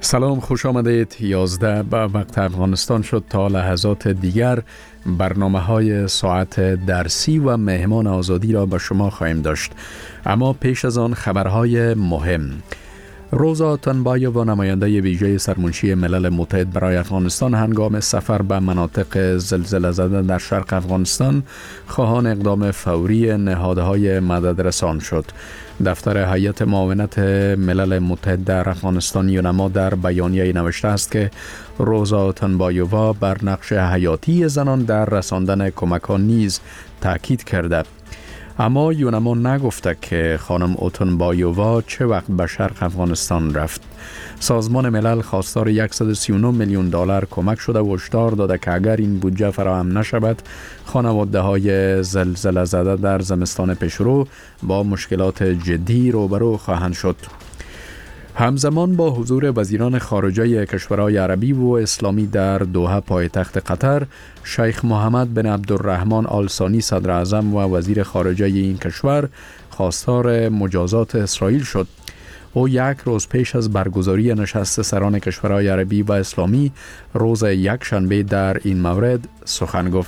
سلام، خوش آمدید. 11 به وقت افغانستان شد. تا لحظات دیگر برنامه‌های ساعت درسی و مهمان آزادی را به شما خواهیم داشت، اما پیش از آن خبرهای مهم. روزا تنبایووا، نماینده ویژه سرمنشی ملل متحد برای افغانستان، هنگام سفر به مناطق زلزله زده در شرق افغانستان خواهان اقدام فوری نهادهای مددرسان شد. دفتر هیئت معاونت ملل متحد در افغانستان یونما در بیانیه نوشته است که روزا تنبایووا بر نقش حیاتی زنان در رساندن کمک‌ها نیز تاکید کرده. اما یونما نگفته که خانم اوتنبایووا چه وقت به شرق افغانستان رفت. سازمان ملل خواستار 139 میلیون دلار کمک شده و هشدار داده که اگر این بودجه فراهم نشود، خانواده‌های زلزله زده در زمستان پیشرو با مشکلات جدی روبرو خواهند شد. همزمان با حضور وزیران خارجه کشورهای عربی و اسلامی در دوحه پایتخت قطر، شیخ محمد بن عبدالرحمن آل ثانی صدر اعظم و وزیر خارجه این کشور خواستار مجازات اسرائیل شد. او یک روز پیش از برگزاری نشست سران کشورهای عربی و اسلامی روز یکشنبه در این مورد سخن گفت.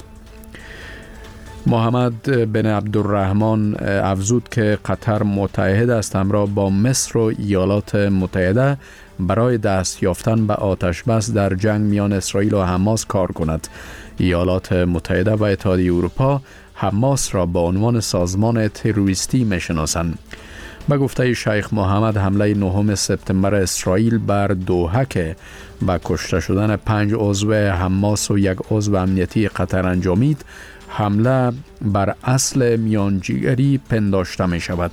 محمد بن عبدالرحمن افزود که قطر متعهد است همراه با مصر و ایالات متحده برای دست یافتن به آتش بس در جنگ میان اسرائیل و حماس کار کند. ایالات متحده و اتحادیه اروپا حماس را با عنوان سازمان تروریستی میشناسند. به گفته شیخ محمد، حمله 9 سپتامبر اسرائیل بر دوحه که با کشته شدن 5 عضو حماس و 1 عضو امنیتی قطر انجامید، حمله بر اصل میانجیگری پنداشته می شود.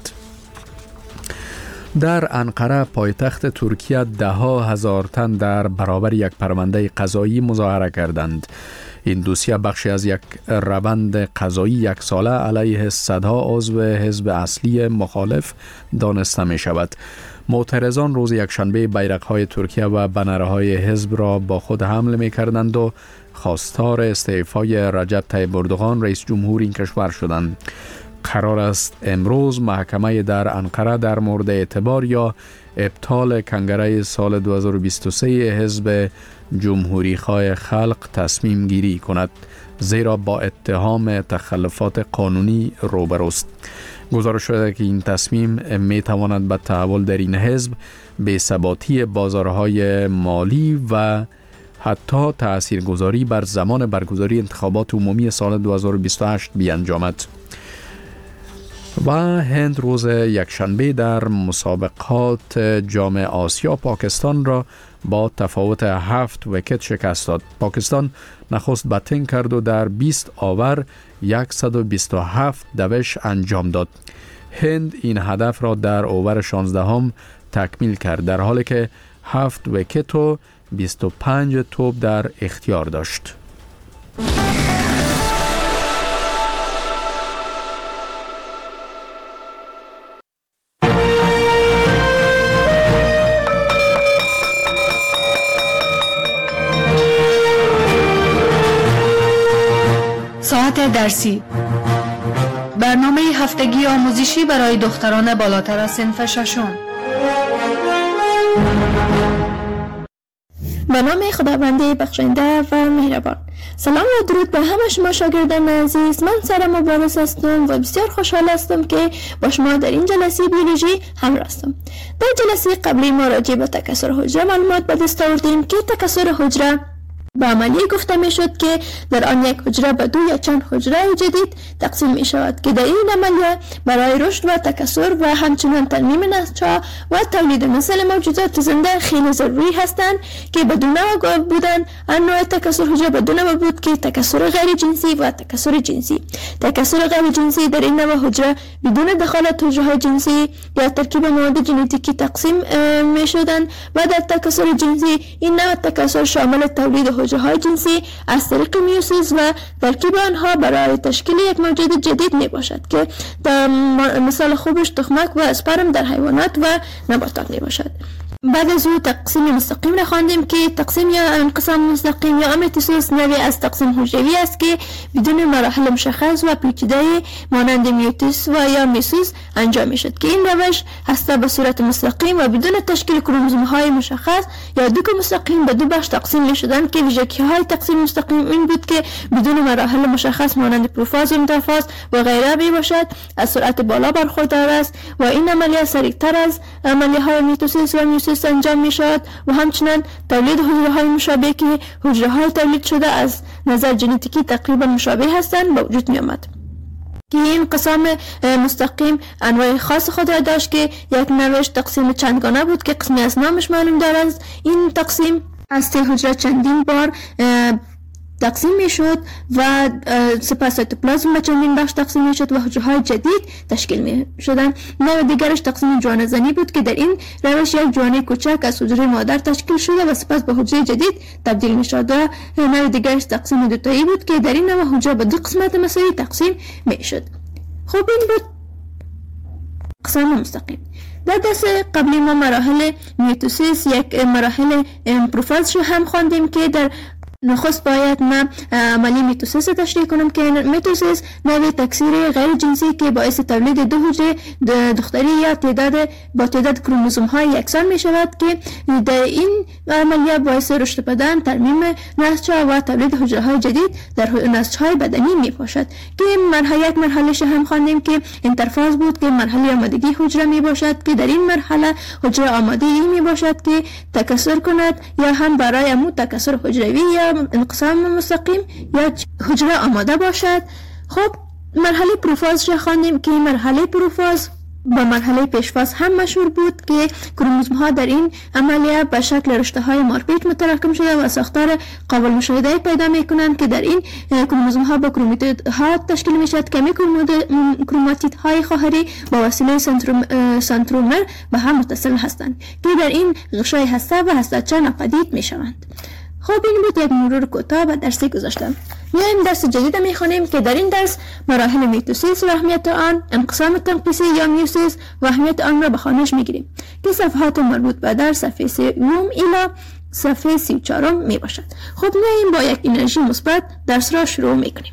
در انقره پایتخت ترکیه 10,000 تن در برابر یک پرونده قضایی مظاهره کردند. این دوسیه بخشی از یک روند قضایی 1 ساله علیه صدها عضو حزب اصلی مخالف دانسته می شود. معترضان روز یکشنبه بیرق‌های ترکیه و بنرهای حزب را با خود حمل می کردند و خواستار استعفای رجب طیب اردوغان رئیس جمهور این کشور شدند. قرار است امروز محکمه در انقره در مورد اعتبار یا ابطال کنگره سال 2023 حزب جمهوری خواه خلق تصمیم گیری کند، زیرا با اتهام تخلفات قانونی روبروست. گزارش شده که این تصمیم می تواند به تحول در این حزب، بی‌ثباتی بازارهای مالی و حتی تاثیرگذاری بر زمان برگزاری انتخابات عمومی سال 2028 بیانجامد. و هند روز یکشنبه در مسابقات جام آسیا پاکستان را با تفاوت 7 ویکت شکست داد. پاکستان نخست بتینگ کرد و در 20 آور 127 دوش انجام داد. هند این هدف را در اوور 16 تکمیل کرد، در حالی که 7 ویکت و 25 توپ در اختیار داشت. ساعت درسی، برنامه هفتگی آموزشی برای دختران بالاتر از صنف ششم. به نام خداوند بخشنده و مهربان. سلام و درود به همه شما شاگردان عزیز. من سارا مبارز هستم و بسیار خوشحال هستم که با شما در این جلسه بیولوژی همراه هستم. در جلسه قبلی ما راجع به تکثر حجره معلومات به دست آوردیم که تکثر حجره به عملیه گفته می شد که در آن یک حجره به 2 یا چند حجره جدید تقسیم می شود که در این عملیه برای رشد و تکثر و همچنین ترمیم نسل‌ها و تولید نسل موجودات زنده خیلی ضروری هستند که بدون بودن انواع تکثر حجره بدون بود که تکثر غیر جنسی و تکثر جنسی. تکثر غیر جنسی در این نوع حجره بدون دخالت حجره جنسی یا ترکیب مواد ژنتیکی تقسیم می شدند و در تکثر جنسی این نوع تکثر شامل تولید حجره جنسی از طریق میوسیس و ترکیب آنها برای تشکیل یک موجود جدید می باشد که مثال خوبش تخمک و اسپرم در حیوانات و نباتات می باشد. بعد از او تقسیم مستقیم را خواندیم که تقسیم یا انقسام مستقیم یا میتوسیس نوعی از تقسیم حجروی است که بدون مراحل مشخص و پیچیده مانند میوتیس و یا میسوس انجام میشد که این روش هسته به صورت مستقیم و بدون تشکیل کروموزوم های مشخص یا دو مستقیم به دو بخش تقسیم میشدند که ویژگی های تقسیم مستقیم این بود که بدون مراحل مشخص مانند پروفاز و متافاز و غیره می باشد، از سرعت بالا برخوردار است و این عملیه سریعتر از عملیه های میتوسیس و میوسیس انجام می شود و همچنین تولید حجره های مشابه که حجره های تولید شده از نظر ژنتیکی تقریبا مشابه هستند به وجود می آمد. که این انقسام مستقیم انواع خاص خود را داشت که یک نوعش تقسیم چندگانه بود که قسمی از نامش معلوم دارد. این تقسیم از ته حجره چندین بار تقسیم می شد و سپس سایتوپلازم به چندین بخش تقسیم می شد و حجره های جدید تشکیل می شدن. نوع دیگرش تقسیم جوانه زنی بود که در این روش یک جوانه کوچک از حجره مادر تشکیل شده و سپس به حجره جدید تبدیل می شد. و نوع دیگرش تقسیم دوتایی بود که در این نوع حجره به دو قسمت مساوی تقسیم می شد. خب این بود اقسام مستقیم. در دست قبلی ما مراحل میتوسیس یک مراحل پروفاز رو هم خواندیم که در نخست باید من عملی میتوسیس تشریح کنم که میتوسیس نوع تکثیر غیر جنسی که باعث تولید دو حجره دختری یا با تعداد کروموزوم های یکسان می شود که در این عملیه باعث رشد بدن، ترمیم نسج‌ها و تولید حجره های جدید در نسج‌های بدنی می باشد که یک مرحله هم خواندیم که انترفاز بود که مرحله آمادگی حجره می باشد که در این مرحله حجره آماده می باشد که تکثر کند یا هم برای امو تکثر حجروی یا انقسام مستقیم یا حجره آماده باشد. خب مرحله پروفاز را خواندیم که مرحله پروفاز با مرحله پیشفاز هم مشهور بود که کروموزوم ها در این عملیه به شکل رشته های مارپیچ متراکم شده و ساختار قابل مشاهده پیدا می کنند که در این کروموزوم ها با کروماتید ها تشکیل می شود. کمی کروماتید های خواهری با وسیله سنترومر به هم متصل هستند که در این غشای هسته و هسته‌چه ناپدید می شوند. خب این بود یک مرور کوتاه به درسی گذاشتم. میایم درس جدید میخونیم که در این درس مراحل میتوسیس و اهمیت آن، انقسام تنقیصی یا میوسیس و اهمیت آن را به خوانش میگیریم که صفحات مربوط به در صفحه 3 الی صفحه 34 می باشد. خب میایم با یک انرژی مثبت درس را شروع میکنیم.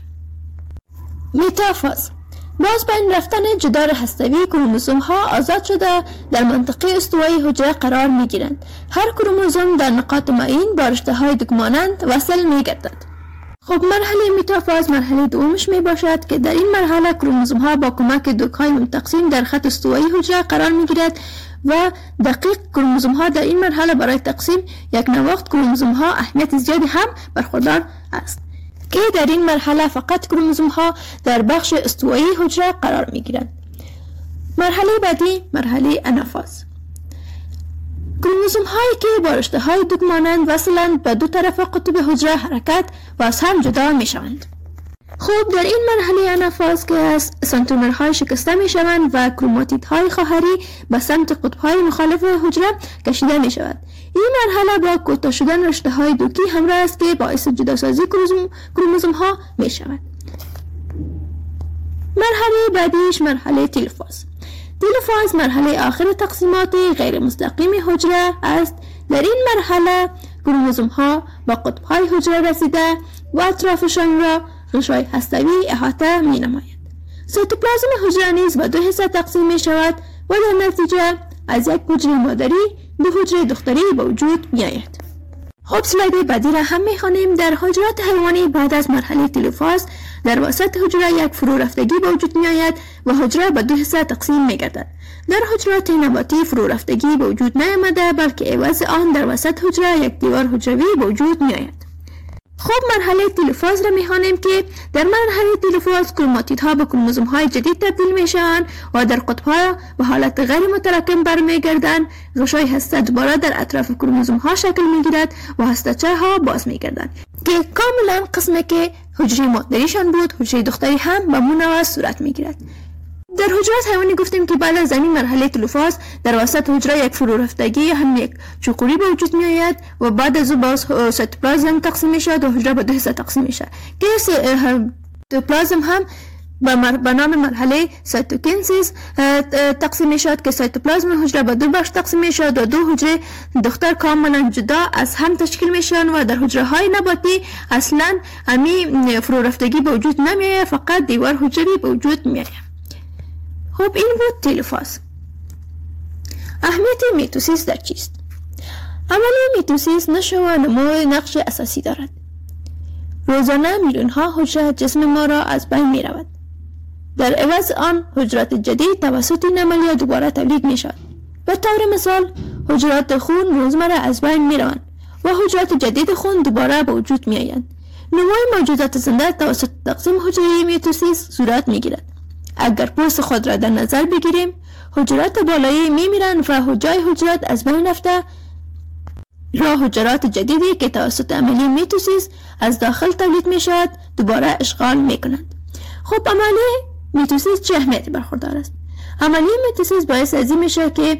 میتافاز باز بین رفتن جدار هسته‌ای کروموزوم ها آزاد شده در منطقه استوایی حجره قرار می گیرند. هر کروموزوم در نقاط معین با رشته های دکمانند وصل می گردد. خب مرحله میتافاز مرحله دومش می باشد که در این مرحله کروموزوم ها با کمک دوک‌های منتقسیم در خط استوایی حجره قرار می گیرد و دقیق کروموزوم ها در این مرحله برای تقسیم یک نواخت کروموزوم ها اهمیت زیادی هم برخوردار است که در این مرحله فقط کروموزوم ها در بخش استوایی حجره قرار می گیرند. مرحله بعدی مرحله انافاز. کروموزوم هایی که با رشته های دوگ مانند وصلند به دو طرف قطب حجره حرکت و از هم جدا می شوند. خوب در این مرحله انافاز که از سنترومرهای شکسته می شوند و کروماتیدهای خواهری به سمت قطبهای مخالف حجره کشیده می شود. این مرحله با کوتاه شدن رشته های دوکی همراه است که باعث جداسازی کروموزوم ها می شود. مرحله بعدیش مرحله تلفاز. تلفاز مرحله آخر تقسیمات غیر مستقیم حجره است. در این مرحله کروموزوم ها با قطبهای حجره رسیده و اطرافشان را غشای هسته‌ای احاطه می نماید. سایتوپلازم حجره نیز به دو حصه تقسیم می شود و در نتیجه از یک حجره مادری دو حجره دختری به وجود می آید. خب سلاید بعدی را هم می خوانیم. در حجرات حیوانی بعد از مرحله تلفاز در وسط حجره یک فرو رفتگی به وجود می آید و حجره به دو حصه تقسیم می گردد. در حجرات نباتی فرو رفتگی به وجود نیامده بلکه عوض آن در وسط حجره یک دیوار حجروی به وجود می آید. خب مرحله تلفاز را می‌خوانیم که در مرحله تلفاز کروماتیدها به کروموزوم‌های جدید تبدیل میشوند و در قطب‌ها به حالت غیر متراکم برمیگردند. غشای هسته دوباره در اطراف کروموزوم‌ها شکل می‌گیرد و هسته‌چه‌ها باز می‌گردند که کاملا قسمی که حجره مادریشان بود حجره دختری هم به همون صورت می‌گیرد. در حجرات حیوانی گفتیم که بعد از این مرحله تلفاز در وسط حجره یک فرو رفتگی هم یک چوکوری به وجود می آید و بعد از او باز سایتوپلازم تقسیم می شود و حجره به دو حصه تقسیم می شود که سایتوپلازم هم به نام مرحله سایتوکینسیس تقسیم می شود که سایتوپلازم حجره به 2 بخش تقسیم می شود و 2 حجره دختر کاملا جدا از هم تشکیل می شوند و در حجره های نباتی اصلا امی فرو رفتگی به وجود نمی آید، فقط دیوار حجروی به وجود می آید. خب این بود تلوفاز. اهمیت میتوسیس در چیست؟ عملیه میتوسیس نشو و نمو نقش اساسی دارد. روزانه میلیون ها حجره جسم ما را از بین می رود. در عوض آن حجرات جدید توسط این عملیه دوباره تولید می شود. به طور مثال حجرات خون روزمره از بین می روند و حجرات جدید خون دوباره به وجود می آیند. نمو موجودات زنده توسط تقسیم حجره میتوسیس صورت می گیرد. اگر پوست خود را در نظر بگیریم، حجرات بالایی می میرند و جای حجرات از بین رفته را حجرات جدیدی که توسط عملیه میتوسیس از داخل تولید می شود دوباره اشغال می کنند. خب عملیه میتوسیس چه اهمیتی برخوردار است؟ عملیه میتوسیس باعث از این میشه که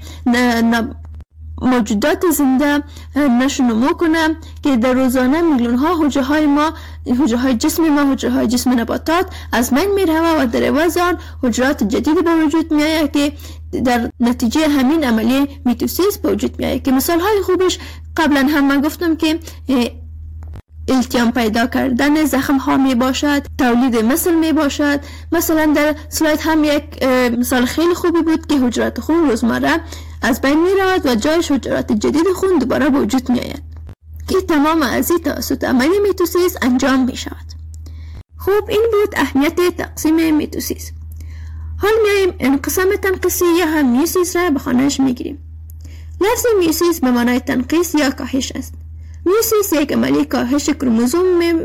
موجودات زنده نشو نمو کنه که در روزانه میلیون ها حجره های ما، حجره های جسم ما، حجره های جسم نباتات از بین میره و در عوض آن حجرات جدید به وجود میآید که در نتیجه همین عملیه میتوسیس به وجود میآید. که مثال های خوبش قبلا هم من گفتم که التیام پیدا کردن زخم ها می باشد، تولید مثل می باشد. مثلا در سلاید هم یک مثال خیلی خوبی بود که حجرات خون روزمره از بین می رود و جایش حجرات جدید خون دوباره به وجود می آید که تمام از این توسط عملیه میتوسیس انجام می شود. خوب این بود اهمیت تقسیم میتوسیس. حال میاییم انقسام تنقیسی یا هم میوسیس را به خانهش می گیریم. لفظ میوسیس به معنای تنقیس یا کاهش است. میوسیس یک عملیه کاهش کروموزوم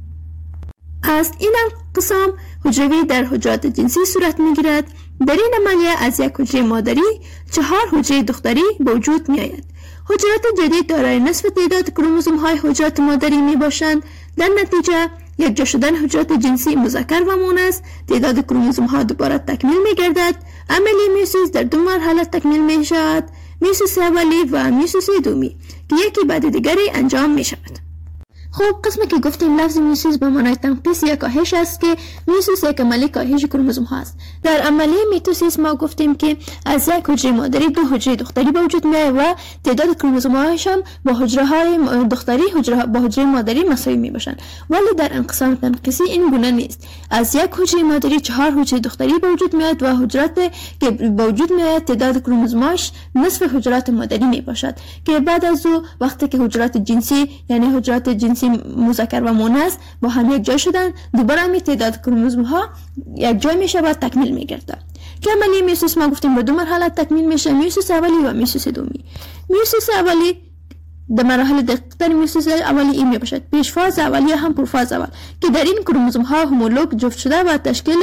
است. این انقسام حجروی در حجرات جنسی صورت می گیرد. در این عملیه از یک حجره مادری 4 حجره دختری به وجود می آید. حجرات جدید دارای نصف تعداد کروموزوم های حجرات مادری می باشند. در نتیجه یک جا شدن حجرات جنسی مذکر و مؤنث، تعداد کروموزوم ها دوباره تکمیل می گردد. عملیه میوسیس در 2 مرحله تکمیل می شود: میوسیس اولی و میوسیس دومی که یکی بعد دیگری انجام می شود. خب قسمی که گفتیم لفظ میوسیس به معنای تنقیس یا کاهش است که میوسیس یک عملیه کاهش کروموزوم ها است. در عملیه میتوسیس ما گفتیم که از یک حجره مادری 2 حجره دختری به وجود میآید و تعداد کروموزوم هایش هم با حجره های دختری با حجره مادری مساوی می باشند. ولی در انقسام تنقیسی این گونه نیست. از یک حجره مادری 4 حجره دختری به وجود میآید و حجرات که به وجود میآید تعداد کروموزومش نصف حجرات مادری می باشد که بعد از او وقتی که حجرات جنسی یعنی حجرات جنسی مذکر و مؤنث با هم یک جای شدن، دوباره می تعداد کروموزوم ها یک جای می شود تکمیل می گردد. که عملیه میوسیس ما گفتیم به 2 مرحله تکمیل میشه: میوسیس اولی و میوسیس دومی. میوسیس اولی در مراحل دقیق‌تر میوسیس اولی این می باشد: پیش فاز اولی هم پروفاز اول که در این کروموزوم ها همولوگ جفت شده و تشکیل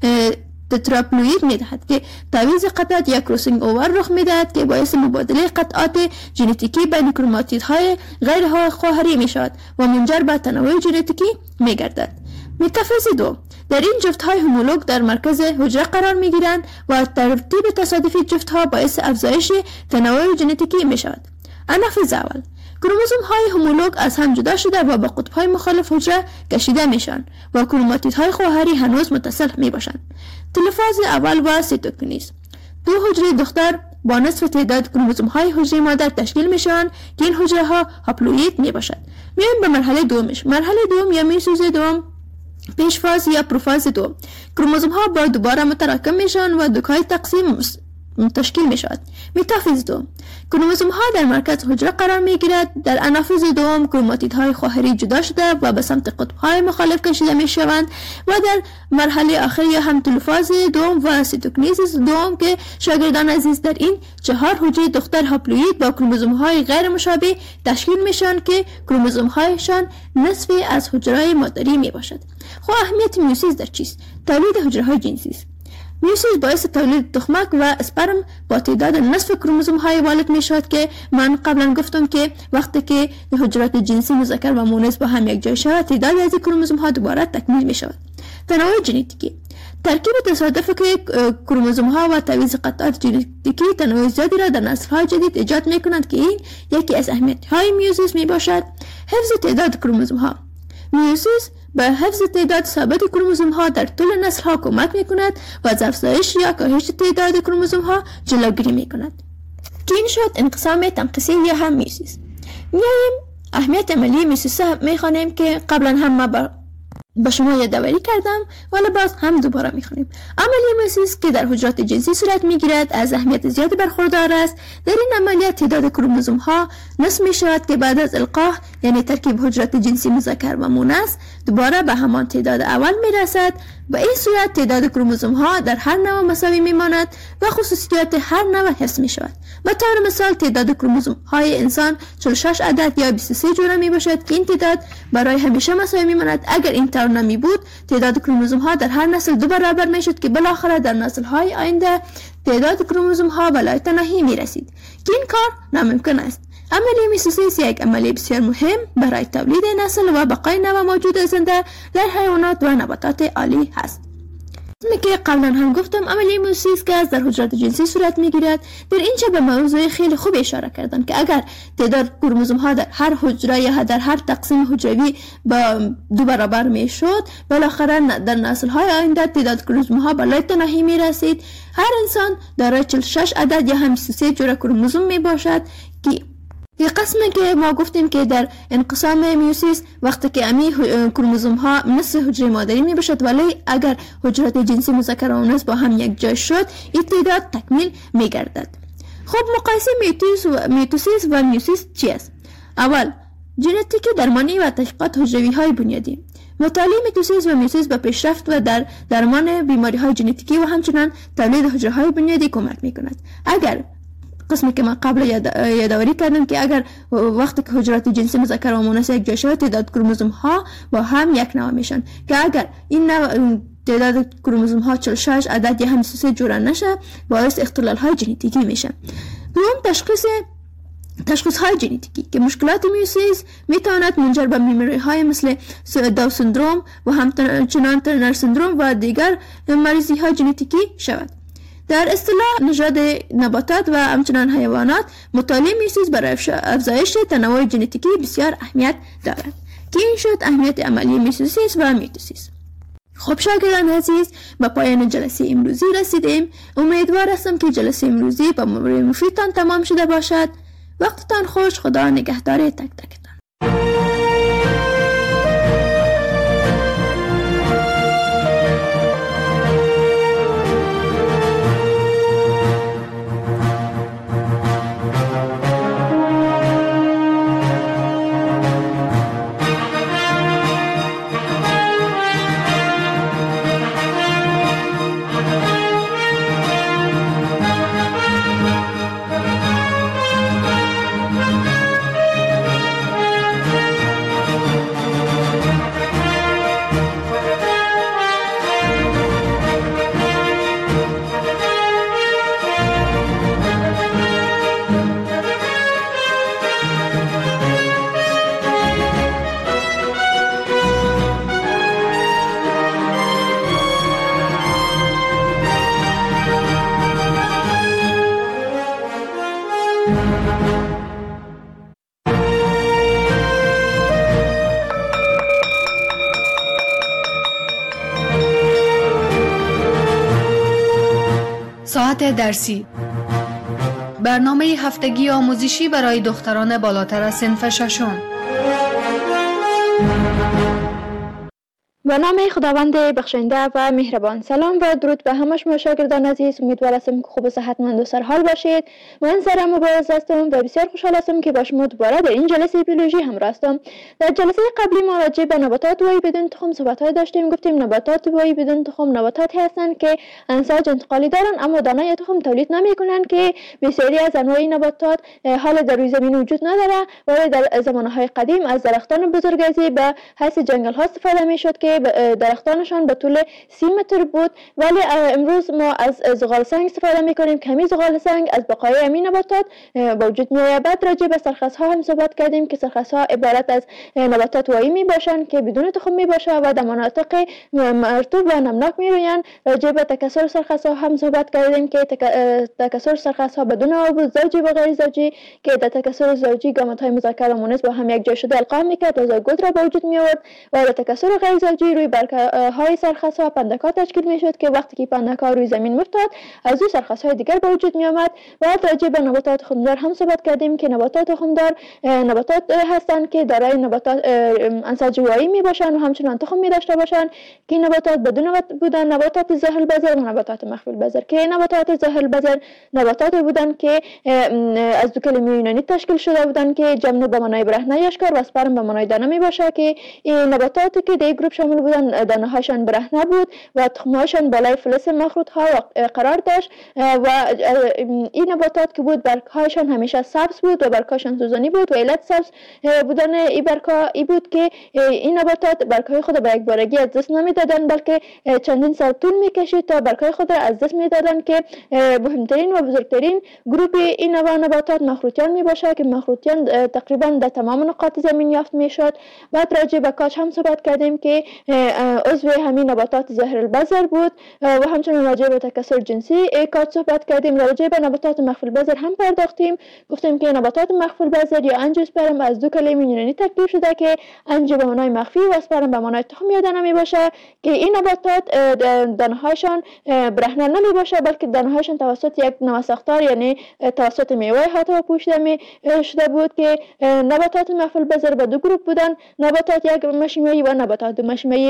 تتراپلوید می دهد که تعویض قطعات یا کروسینگ اوور رخ می دهد که باعث مبادله قطعات ژنتیکی بین کروماتیدهای غیر خواهری می شود و منجر به تنوع ژنتیکی می گردد. متافیز 2: در این جفت های همولوگ در مرکز حجره قرار می گیرند و ترتیب تصادفی جفت ها باعث افزایش تنوع ژنتیکی می شود. انافیز اول: کروموزوم های همولوگ از هم جدا شده و به قطب های مخالف حجره کشیده میشن و کروماتیدهای خواهری هنوز متصل می باشند. تلفاز اول و سیتوکینیز: 2 حجره دختر با نصف تعداد کروموزوم های حجره مادر تشکیل می شوند که این حجره ها هاپلوئید می باشد. میایم به مرحله دومش. مرحله دوم یا میوسیس دوم، پیش فاز یا پروفاز 2: کروموزوم ها با دوباره متراکم میشن و دوکای تقسیم تشکیل می شود. متافیز 2: کروموزوم ها در مرکز حجره قرار می گیرد. در انافیز دوم کروماتیدهای خواهری جدا شده و به سمت قطب های مخالف کشیده می شوند و در مرحله آخری هم تلفاز دوم و سیتوکینیز دوم که شاگردان عزیز در این 4 حجره دختر هاپلوئید با کروموزوم های غیر مشابه تشکیل می شوند که کروموزوم هایشان نصفی از حجره مادری می باشد. خب اهمیت میوسیس در چیست؟ تولید حجره های جنسی است. میوسیس باعث تولید تخمک و اسپرم با تعداد نصف کروموزوم های والد می شود که من قبلا گفتم که وقتی که حجرات جنسی مذکر و مؤنث با هم یک جای شود، تعداد از کروموزوم ها دوباره تکمیل می شود. تنوع ژنتیکی: ترکیب تصادفی که کروموزوم ها و تعویض قطعات ژنتیکی تنوع زیادی را در نسل های جدید ایجاد می کنند که این یکی از اهمیت های میوسیس می باشد. حفظ تعداد کروموزوم ها: میوسیس به حفظ تعداد ثابت کروموزوم ها در طول نسل ها کمک می کند و از افزایش یا کاهش تعداد کروموزوم ها جلوگیری می کند. که این شد انقسام تنقیصی یا هم میوسیس. میاییم اهمیت عملی میوسیس می خوانیم که قبلا هم ما با شما یادآوری کردم ولی باز هم دوباره میخونیم. عملیه میوسیس که در حجرات جنسی صورت میگیرد از اهمیت زیادی برخوردار است. در این عملیات تعداد کروموزوم ها نصف می شود که بعد از القاح یعنی ترکیب حجرات جنسی مذکر و مؤنث دوباره به همان تعداد اول میرسد. به این صورت تعداد کروموزوم ها در هر نوع مساوی میماند و خصوصیات هر نوع حفظ می شود. به طور مثال تعداد کروموزوم های انسان 46 عدد یا 23 جوره می باشد که این تعداد برای همیشه مساوی میماند. اگر این طور نمی بود تعداد کروموزوم ها در هر نسل دو برابر می شد که بالاخره در نسل های آینده تعداد کروموزوم ها بالای تناهی می رسید که این کار ناممکن است. عملیه میوسیس یک عملیه بسیار مهم برای تولید نسل و بقای نوع موجود زنده در حیوانات و نباتات عالی هست. که قبلا هم گفتم عملیه میوسیس که در حجرات جنسی صورت میگیرد. در اینجا به موضوع خیلی خوب اشاره کردن که اگر تعداد کروموزوم ها در هر حجره یا در هر تقسیم حجروی با دو برابر میشد بالاخره در نسل های آینده تعداد کروموزوم ها بالای تناهی میرسید. هر انسان دارای 46 عدد یا هم 23 جوره کروموزوم می باشد که یه قسمی که ما گفتیم که در انقسام میوسیس وقتی که امی کروموزوم ها نصف حجره مادری می باشد ولی اگر حجرات جنسی مذکر و مؤنث با هم یک جای شد این تعداد تکمیل می گردد. خب مقایسه میتوسیس و میوسیس چی است؟ اول ژنتیک درمانی و تحقیقات حجروی های بنیادی. مطالعه میتوسیس و میوسیس به پیشرفت و در درمان بیماری های ژنتیکی و همچنین تولید حجره های بنیادی کمک می کند. اگر قسمی که من قبل یادآوری کردم که اگر وقتی که حجرات جنسی مذکر و مؤنث یک جای شود تعداد کروموزوم ها با هم یک نوع میشن که اگر این نوع تعداد کروموزوم ها 46 عدد یا هم 23 جوره نشه باعث اختلال های ژنتیکی میشه. دوم تشخیص های ژنتیکی که مشکلات میوسیس میتواند منجر به بیماری های مثل داون سندروم و همچنان ترنر سندروم و دیگر مریضی های ژنتیکی شود. در اصطلاح نژاد نباتات و همچنان حیوانات مطالعه میوسیس برای افزایش تنوع ژنتیکی بسیار اهمیت دارد که این شد اهمیت عملی میوسیس و میتوسیس. خب شاگردان عزیز به پایان جلسه امروزی رسیدیم. امیدوار هستم که جلسه امروزی با مفیدتان تمام شده باشد. وقتتان خوش. خدا نگهدار تک تکتان. ساعت درسی، برنامه هفتگی آموزشی برای دختران بالاتر از صنف ششم. به نام خداوند بخشنده و مهربان. سلام و درود به همه شما شاگردان عزیز. امیدوار هستم که خوب و صحتمند و سرحال باشید. من سارا مبارز هستم و بسیار خوشحال هستم که با شما دوباره در این جلسه بیولوژی همراه هستم. در جلسه قبلی ما راجع به نباتات وایی بدون تخم صحبت‌های داشتیم. گفتیم نباتات وایی بدون تخم نباتاتی هستند که انساج انتقالی دارند اما دانه یا تخم تولید نمی‌کنند که بسیاری از انواع نباتات حال در روی زمین وجود نداره. ولی در زمانهای قدیم از درختان بزرگسالی به حیث جنگل ها استفاده می‌شد که که درختانشان به طول 30 متر بود، ولی امروز ما از زغال سنگ استفاده میکنیم. کمی زغال سنگ از بقای همین نباتات به وجود میآید. بعد راجع به سرخس ها هم صحبت کردیم که سرخس ها عبارت از نباتات وایی می باشند که بدون تخم می باشند و در مناطق مرطوب و نمناک می رویند. راجع به تکثر سرخس ها هم صحبت کردیم که تکثر سرخس ها بدون آب زوجی و غیر زوجی که در تکثر زوجی گامت های مذکر و مؤنث با هم یک جای شده القا میکرد و زایگوت را به وجود می آورد و در تکثر غیر زوجی روی برگه های سرخس ها پندک‌ها تشکیل می شد که وقتی که پندک‌ها روی زمین میافتاد از او سرخس های دیگر به وجود می آمد. و راجع به نباتات تخمدار هم صحبت کردیم که نباتات تخمدار نباتات هستند که دارای نباتات انسجوایی می باشند و همچنان تخم می داشته باشند که نباتات بدون بودن نباتات ظاهر البذر و نباتات مخفی البذر که نباتات ظاهر البذر نباتات بودند که از دو کلمه یونانی تشکیل شده بودند که جمع به معنای برهنه یشکار و اسپرم به معنای دانه می باشه که این نباتاتی که در گروه شامل بودند دانه هاشان برهنه بود و تخم هاشان بالای فلز مخروط ها قرار داشت و این نباتات که بود برگ هایشان همیشه سبز بود و برگ هاشان سوزانی بود و علت سبز بودن این برگ ها ای بود که این نباتات برگ های خود به یک بارگی از دست نمیدادند بلکه چندین سال طول میکشید تا برگ های خود از دست میدادند که مهمترین و بزرگترین گروه این نوع نباتات مخروطیان می باشه که مخروطیان تقریبا در تمام نقاط زمین یافت میشد. بعد راجع به کاج هم صحبت کردیم که عضو همین نباتات ظاهر البذر بود و همچنین راجع به تکثر جنسی کاج صحبت کردیم. راجع به نباتات مخفی البذر هم پرداختیم، گفتیم که نباتات مخفی البذر یا انژیوسپرم از دو کلمه یونانی ترکیب شده که انژیو به معنای مخفی و اسپرم به معنای تخم یا دانه می باشه که این نباتات دانه هایشان برهنه نمی باشه بلکه دانه هایشان توسط یک نوساختار یعنی توسط میوه حتی پوشیده می شده بود که نباتات مخفی البذر به دو گروه بودن، نباتات یک مشیمه‌ای و نباتات دو مشیمه‌ای.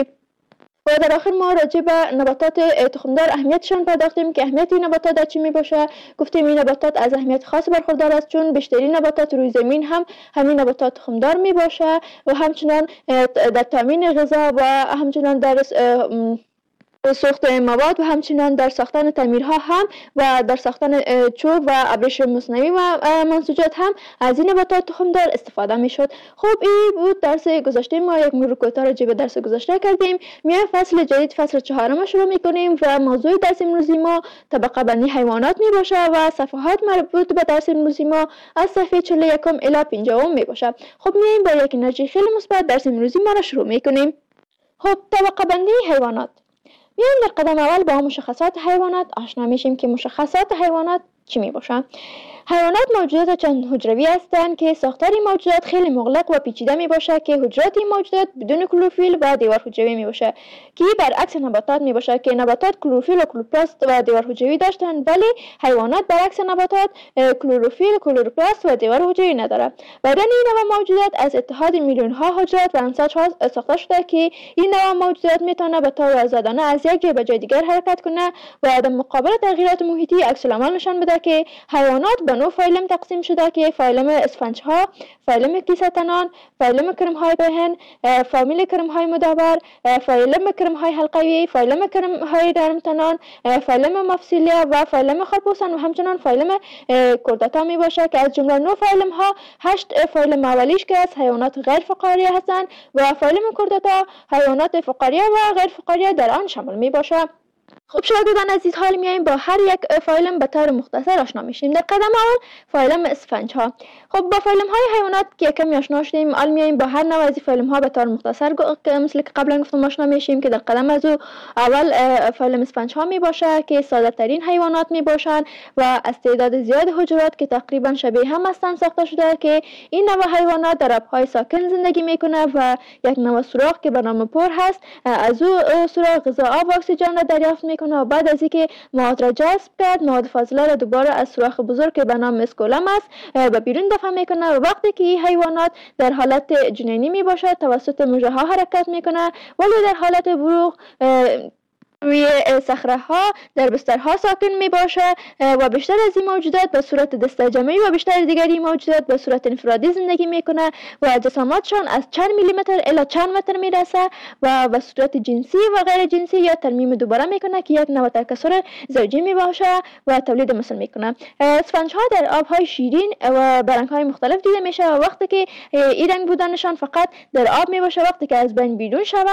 و در آخر ما راجع به نباتات تخمدار اهمیتشان پرداختیم که اهمیت این نباتات در چی می باشه. گفتیم این نباتات از اهمیت خاص برخوردار است چون بیشترین نباتات روی زمین هم همین نباتات تخمدار می باشه و همچنان در تامین غذا و همچنان در ساخت مواد و همچنان در ساختن تعمیرها هم و در ساختن چوب و ابریشم مصنوعی و منسوجات هم از این نباتات تخمدار استفاده می شد. خب این بود درس گذشته ما. یک مرور کوتاه راجع به درس گذشته کردیم. میایم فصل جدید، فصل 4 شروع می کنیم و موضوع درس امروزی ما طبقه بندی حیوانات می باشه و صفحات مربوط به درس امروزی ما از صفحه 41 الی 50 می باشه. خب میایم با یک انرژی خیلی مثبت درس امروزی ما را شروع می کنیم. خب طبقه بندی حیوانات. میایم در قدم اول با مشخصات حیوانات آشنا میشیم که مشخصات حیوانات چی می باشن. حیوانات موجودات چند حجروی هستند که ساختار این موجودات خیلی مغلق و پیچیده می باشه که حجرات این موجودات بدون کلروفیل و دیوار حجروی می باشه که برعکس نباتات می باشه که نباتات کلروفیل و کلوروپلاست و دیوار حجروی داشتند ولی حیوانات برعکس نباتات کلروفیل، کلوروپلاست و دیوار حجروی نداره. بدن این نوع موجودات از اتحاد میلیون ها حجرات و انسجها ساخته شده که این نوع موجودات میتونه به طور آزادانه از یک جای به جای دیگر حرکت کنه و در مقابل تغییرات محیطی عکس العمل نشان بده که حیوانات به نوع فایلم تقسیم شده که فایلم اسفنجها، فایلم کیسه‌تنان، فایلم کرم‌های پهن، فامیل کرم‌های مدور، فایلم کرم‌های حلقوی، فایلم کرم‌های نرمتنان، فایلم مفصلیه و فایلم خرپوسان و همچنان فایلم کرداتا می باشه که از جمله 9 فایلم ها 8 فایلم اولیش که از حیوانات غیر فقاریه هستند و فایلم کرداتا حیوانات فقاریه و غیر فقاریه در آن شامل می باشه. خب شاگردان عزیز، حال میایم با هر یک فایلم به طور مختصر آشنا میشیم. در قدم اول فایلم اسفنج ها. خب با فایلم های حیوانات که کمی آشنا شدیم، حال میایم با هر نوع از فایلم ها به طور مختصر مثل که قبلا گفتم آشنا میشیم که در قدم از اول فایلم اسفنج ها می باشه که ساده ترین حیوانات می باشن و از تعداد زیاد حجرات که تقریبا شبیه هم هستند ساخته شده که این نوع حیوانات در آبهای ساکن زندگی میکنه و یک نوع سوراخ که به نام پر هست از او سوراخ غذا، آب و اکسیژن را دریافت میکنه و بعد از اینکه مواد را جذب کرد مواد فاضله را دوباره از سوراخ بزرگ که به نام اسکولم است به بیرون دفع میکنه و وقتی که این حیوانات در حالت جنینی می باشد توسط مژه ها حرکت میکنه ولی در حالت بلوغ روی صخره‌ها در بسترها ساکن می باشه و بیشتر از این موجودات به صورت دسته‌جمعی و بیشتر دیگری موجودات به صورت انفرادی زندگی میکنه و جسامتشان از چند میلیمتر الی چند متر میرسه و به صورت جنسی و غیر جنسی یا ترمیم دوباره میکنه که یک نوع تکثر زوجی می باشه و تولید مثل میکنه. اسفنج‌ها در آب‌های شیرین و برنگ‌های مختلف دیده میشه و وقتی که این رنگ بودنشان فقط در آب می باشه، وقتی که از بین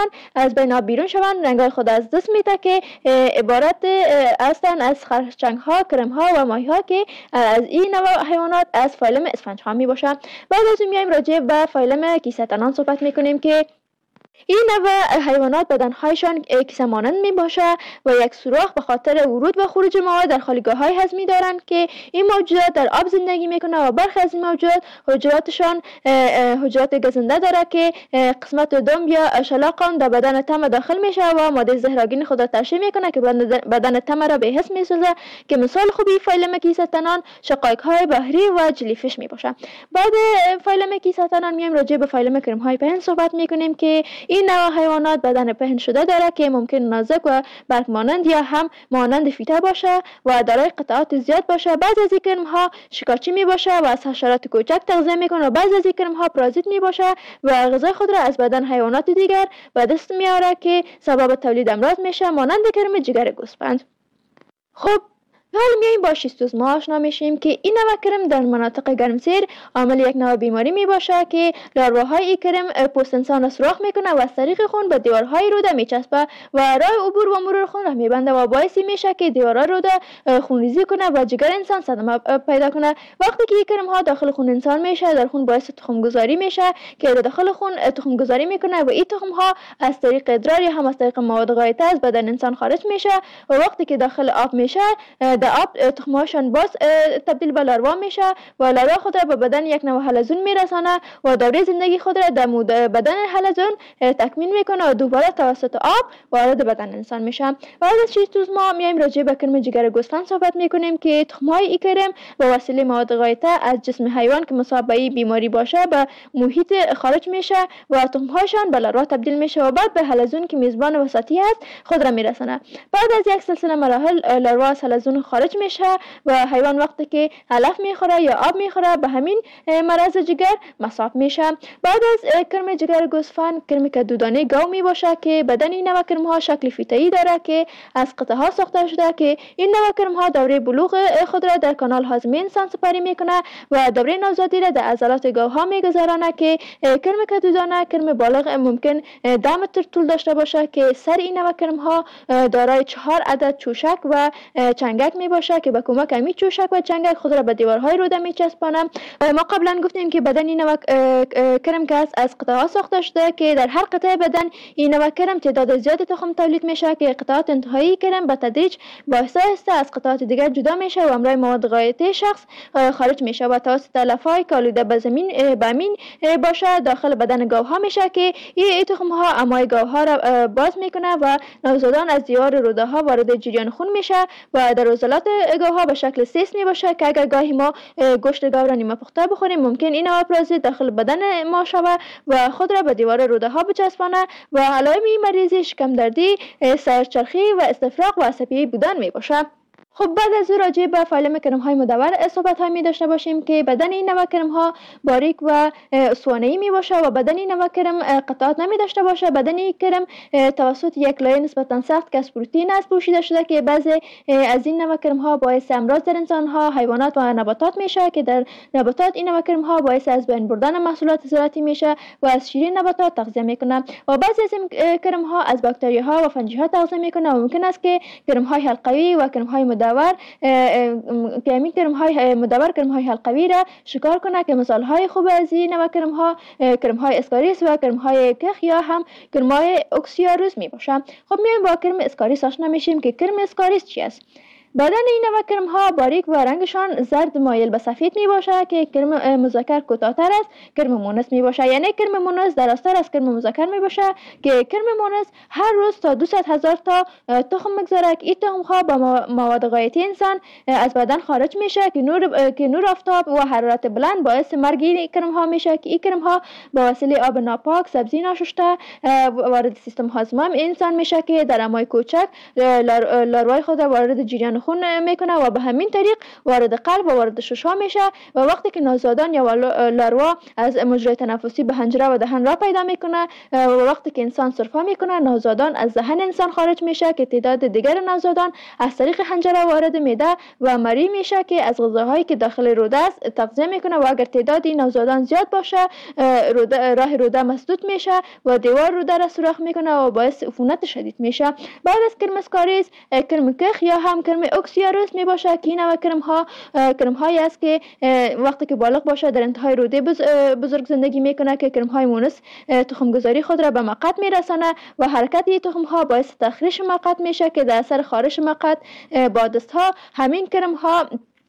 آب بیرون شوند رنگ‌های خود از دست میده که عبارت هستند از خرچنگ‌ها، کرم‌ها و ماهی‌ها که از این نوع حیوانات از فایلم اسفنج‌ها می باشند. بعد از این میایم راجع به فایلم کیسه‌تنان صحبت میکنیم که این نوع حیوانات بدنهایشان کیسه مانند می باشه و یک سوراخ به خاطر ورود و خروج مواد در خالیگاه‌های هضمی دارند که این موجودات در آب زندگی میکنه و برخی از این موجودات حجراتشان حجرات گزنده داره که قسمت دم یا شلاق در بدن تم داخل میشه و ماده زهرآگین خود را ترشح میکنه که بدن تم را به حس میسازه که مثال خوبی فایلم کیسه تنان شقایق‌های بحری و جلیفیش می باشه. بعد فایلم کیسه تنان میایم راجع به فایلم کرم‌های پهن صحبت میکنیم که این نوع حیوانات بدن پهن شده داره که ممکن نازک و برگ مانند یا هم مانند فیته باشه و دارای قطعات زیاد باشه. بعضی از این کرم‌ها شکارچی می باشه و از حشرات کوچک تغذیه میکنه و بعضی از این کرم‌ها پارازیت می باشه و غذای خود را از بدن حیوانات دیگر به دست میاره که سبب تولید امراض میشه مانند کرم جگر گوسفند. خب حالا میایم با شیستوزما آشنا میشیم که این نوع کرم در مناطق گرمسیر عامل یک نوع بیماری می باشه که لارواهای این کرم پوست انسان را سوراخ میکنه و از طریق خون به دیوارهای روده میچسبه و راه عبور و مرور خون را میبنده و باعثی میشه که دیوارهای روده خونریزی کنه و جگر انسان صدمه پیدا کنه. وقتی که این کرم ها داخل خون انسان میشه در خون باعث تخم گذاری میشه که در داخل خون تخم گذاری میکنه و این تخم ها از طریق ادرار یا هم از طریق مواد غایطه از بدن انسان خارج میشه و وقتی که داخل آب میشه در آب تخمهاشان باز تبدیل به لاروا میشه و لاروا خود را به بدن یک نوع حلزون میرسانه و دوره زندگی خود را در بدن حلزون تکمیل میکنه و دوباره توسط آب وارد بدن انسان میشه. بعد از شیستوزما میایم راجع به کرم جگر گوسفند صحبت میکنیم که تخمهای این کرم به وسیله مواد غایطه از جسم حیوان که مصاب به بیماری باشه به محیط خارج میشه و تخمهاشان به لاروا تبدیل میشه و بعد به حلزون که میزبان وسطی است خود را میرسانه. بعد از یک سلسله مراحل لاروا از حلزون خارج میشه و حیوان وقتی که علف میخوره یا آب میخوره به همین مرض جگر مصاب میشه. بعد از کرم جگر گوسفند کرم کدودانه گاو می باشه که بدن این نوع کرم ها شکل فیته‌ای داره که از قطعه ها ساخته شده که این نوع کرم ها دوره بلوغ خود را در کانال هاضمه انسان سپری میکنه و دوره نوزادی را در عضلات گاو ها میگذرانه که کرم کدودانه کرم بالغ ممکن 10 متر طول داشته باشه که سر این نوع کرم ها دارای 4 عدد چوشک و چنگک می باشه که به کمک همین چوشک و چنگک خود را به دیوارهای روده میچسبانه. ما قبلا گفتیم که بدن این نوع کرم که از قطعه ها ساخته شده که در هر قطعه بدن این نوع کرم تعداد زیادی تخم تولید میشه که قطعات انتهایی کرم به تدریج با آهسته از قطعات دیگر جدا میشه و همراه مواد غایطه شخص خارج میشه و توسط علفهای که آلوده به زمین باشه داخل بدن گاوها میشه که این تخم ها امعای گاوها را باز میکنه و نوزادان از دیوار روده ها وارد جریان خون میشه و در عضلات گاوها به شکل سیست می باشه که اگر گاهی ما گوشت گاو را نیمه پخته بخوریم ممکن این نوع پارازیت داخل بدن ما شود و خود را به دیوار روده ها بچسبانه و علائم این مریضی شکم دردی، سرچرخی و استفراغ و عصبی بودن می باشه. خب بعد از او راجع به فایلم کرم‌های مدور صحبت می داشته باشیم که بدن این نوع کرم‌ها باریک و اسطوانه‌ای می باشه و بدن این نوع کرم قطعات نمی داشته باشه. بدن این کرم توسط یک لایه نسبتاً سخت که از پروتئین است پوشیده شده که بعضی از این نوع کرم‌ها باعث امراض در انسان‌ها، حیوانات و نباتات میشه که در نباتات این نوع کرم‌ها باعث از بین بردن محصولات زراعتی میشه و از شیرین نباتات تغذیه میکنه و بعضی از این کرم‌ها از باکتریاها و فنجی‌ها تغذیه میکنه و ممکن است که کرم‌های حلقوی و کرم‌های مدور که همین کرم‌های مدور کرم‌های حلقوی را شکار کنه که مثال‌های خوب از این نوع کرم‌ها کرم‌های اسکاریس و کرم‌های کخ یا هم کرم‌های اکسیاروس می باشه. خب میایم با کرم اسکاریس آشنا میشیم که کرم اسکاریس چی است. بدن این نوع کرم ها باریک و رنگشان زرد مایل به سفید می باشد که کرم مذکر کوتاه‌تر است کرم مونس می باشد. یعنی کرم مونس درازتر از کرم مذکر می باشد که کرم مونس هر روز تا 200,000 تا تخم میگذاره که این تخم ها با مواد غایتی انسان از بدن خارج میشه که نور آفتاب و حرارت بلند باعث مرگ این کرم ها میشه که این کرم ها با وسیله آب ناپاک، سبزی ناشسته وارد سیستم هاضمه انسان میشه که در امای کوچک لاروای خود وارد جریان خون میکنه و به همین طریق وارد قلب و وارد ششها میشه و وقتی که نوزادان یا لاروا از مجرای تنفسی به حنجره و دهن را پیدا میکنه و وقتی که انسان سرفه میکنه نوزادان از دهن انسان خارج میشه که تعداد دیگر نوزادان از طریق حنجره وارد معده و مری میشه که از غذاهایی که داخل روده است تغذیه میکنه و اگر تعداد نوزادان زیاد باشه راه روده مسدود میشه و دیوار روده را سوراخ میکنه و باعث عفونت شدید میشه. بعد از کرم اسکاریس کرم کخ یا هم کرم اکسیاروس می باشه که این نوع کرم هایی است که وقتی که بالغ باشه در انتهای روده بزرگ زندگی میکنه که کرم های مونس تخم گذاری خود را به مقعد میرسانه و حرکت این تخم ها باعث تخریش مقعد میشه که در اثر خارش مقعد با دست ها همین کرم ها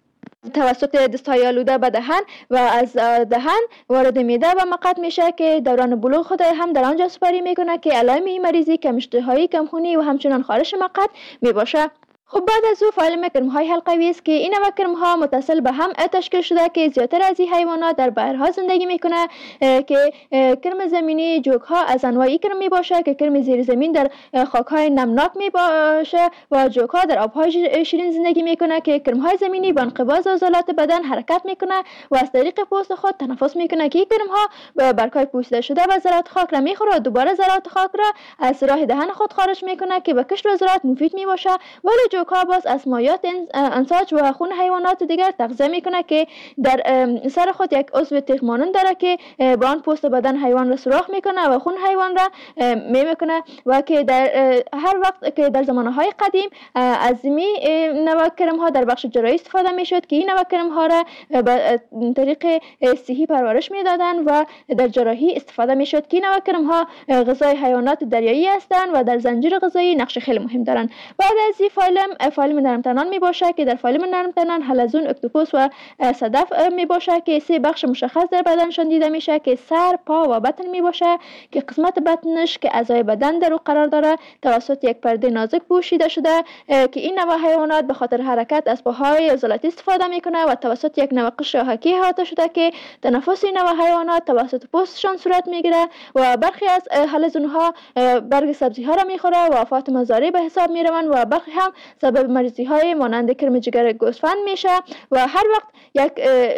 توسط دست‌های آلوده به دهن و از دهن وارد معده و مقعد میشه که دوران بلوغ خود هم در آنجا سپری میکنه که علائم این مریضی کم اشتهایی، کم خونی و همچنان خارش مقعد میباشه. خب بعد از او فایل کرم های حلقوی است که این نوع کرم ها متصل به هم تشکیل شده که زیادتر از این حیوانات در بحرها زندگی میکنه که کرم زمینی جوک ها از انواع کرم می باشه که کرم زیر زمین در خاک های نمناک می باشه و جوک ها در آب های شیرین زندگی میکنه که کرم های زمینی با انقباض عضلات بدن حرکت میکنه و از طریق پوست خود تنفس میکنه که این کرم ها برگ‌های پوسیده شده و ذرات خاک را میخوره و دوباره ذرات خاک را از راه دهن خود خارج میکنه که به کشت و زراعت مفید می باشه. ولی جوک‌ها باز از مایات انساج و خون حیوانات دیگر تغذیه میکنه که در سر خود یک عضو تیغ مانند داره که با آن پوست بدن حیوان را سوراخ میکنه و خون حیوان را میکنه و که در هر وقت که در زمانهای قدیم از می نوع کرم ها در بخش جراحی استفاده میشد که این نوع کرم ها را به طریق صحی پرورش میدادن و در جراحی استفاده میشد که این نوع کرم ها غذای حیوانات دریایی هستند و در زنجیره غذایی نقش خیلی مهم دارند. بعد از این فایلم نرمتنان می باشه که در فایلم نرمتنان حلزون، اکتوپوس و صدف می باشه که سه بخش مشخص در بدنشان دیده میشه که سر، پا و بطن می باشه که قسمت بطنش که اعضای بدن در او قرار داره توسط یک پرده نازک پوشیده شده که این نوع حیوانات به خاطر حرکت از پاهای عضلاتی استفاده میکنه و توسط یک نوع قشر آهکی احاطه شده که تنفس این نوع حیوانات توسط پوستشان صورت میگیره و برخی از حلزون ها برگ سبزی ها را میخوره و آفات مزارع به حساب میروند و برخی هم سبب مریضی های مانند کرم جگر گوسفند میشه و هر وقت یک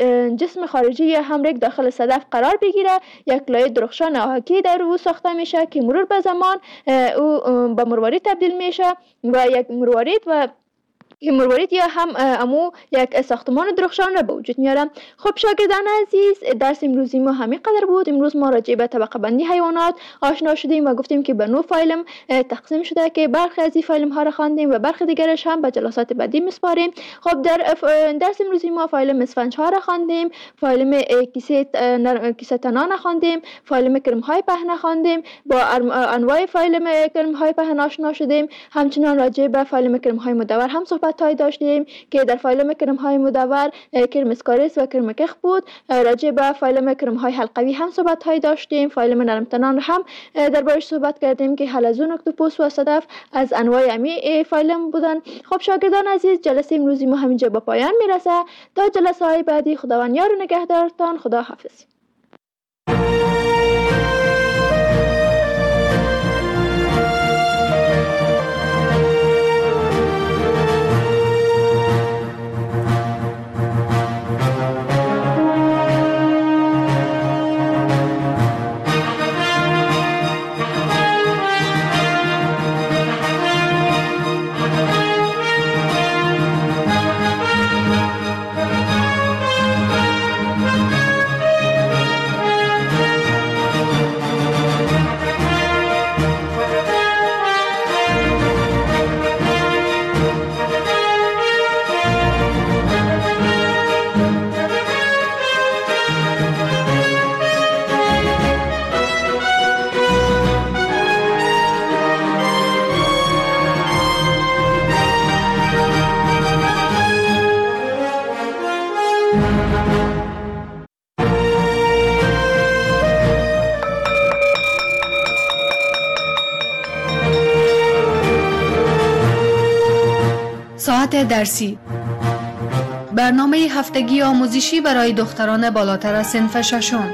جسم خارجی یا همرگ داخل صدف قرار بگیره یک لایه درخشان آهکی در او ساخته میشه که مرور به زمان او به مروارید تبدیل میشه و یک مروارید یا هم امو یک ساختمان درخشان را به وجود میاره. خب شاگردان عزیز، درس امروزی ما همین قدر بود. امروز ما راجع به طبقه بندی حیوانات آشنا شدیم و گفتیم که به 9 فایلم تقسیم شده که برخی از این فایلم ها را خواندیم و برخی دیگرش هم به جلسات بعدی میسپاریم. خب در درس امروزی ما فایلم اسفنج ها را خواندیم، فایلم کیسه تنان خواندیم، فایلم کرم های پهن خواندیم، با انواع فایلم کرم های پهن آشنا شدیم. همچنین راجع به فایلم کرم های مدور هم صحبت داشتیم که در فایلم کرم های مدور کرم اسکاریس و کرم کخ بود. راجع به فایلم کرم های حلقوی هم صحبت های داشتیم. فایلم نرمتنان هم دربارش صحبت کردیم که حلزون، اکتوپوس و صدف از انواع امی فایلم بودن. خب شاگردان عزیز، جلسه امروزی ما همینجا به پایان میرسه. تا جلسه های بعدی خداوند یار و نگهدارتان. خدا حافظ. ساعت درسی، برنامه هفتگی آموزشی برای دختران بالاتر از صنف ششم.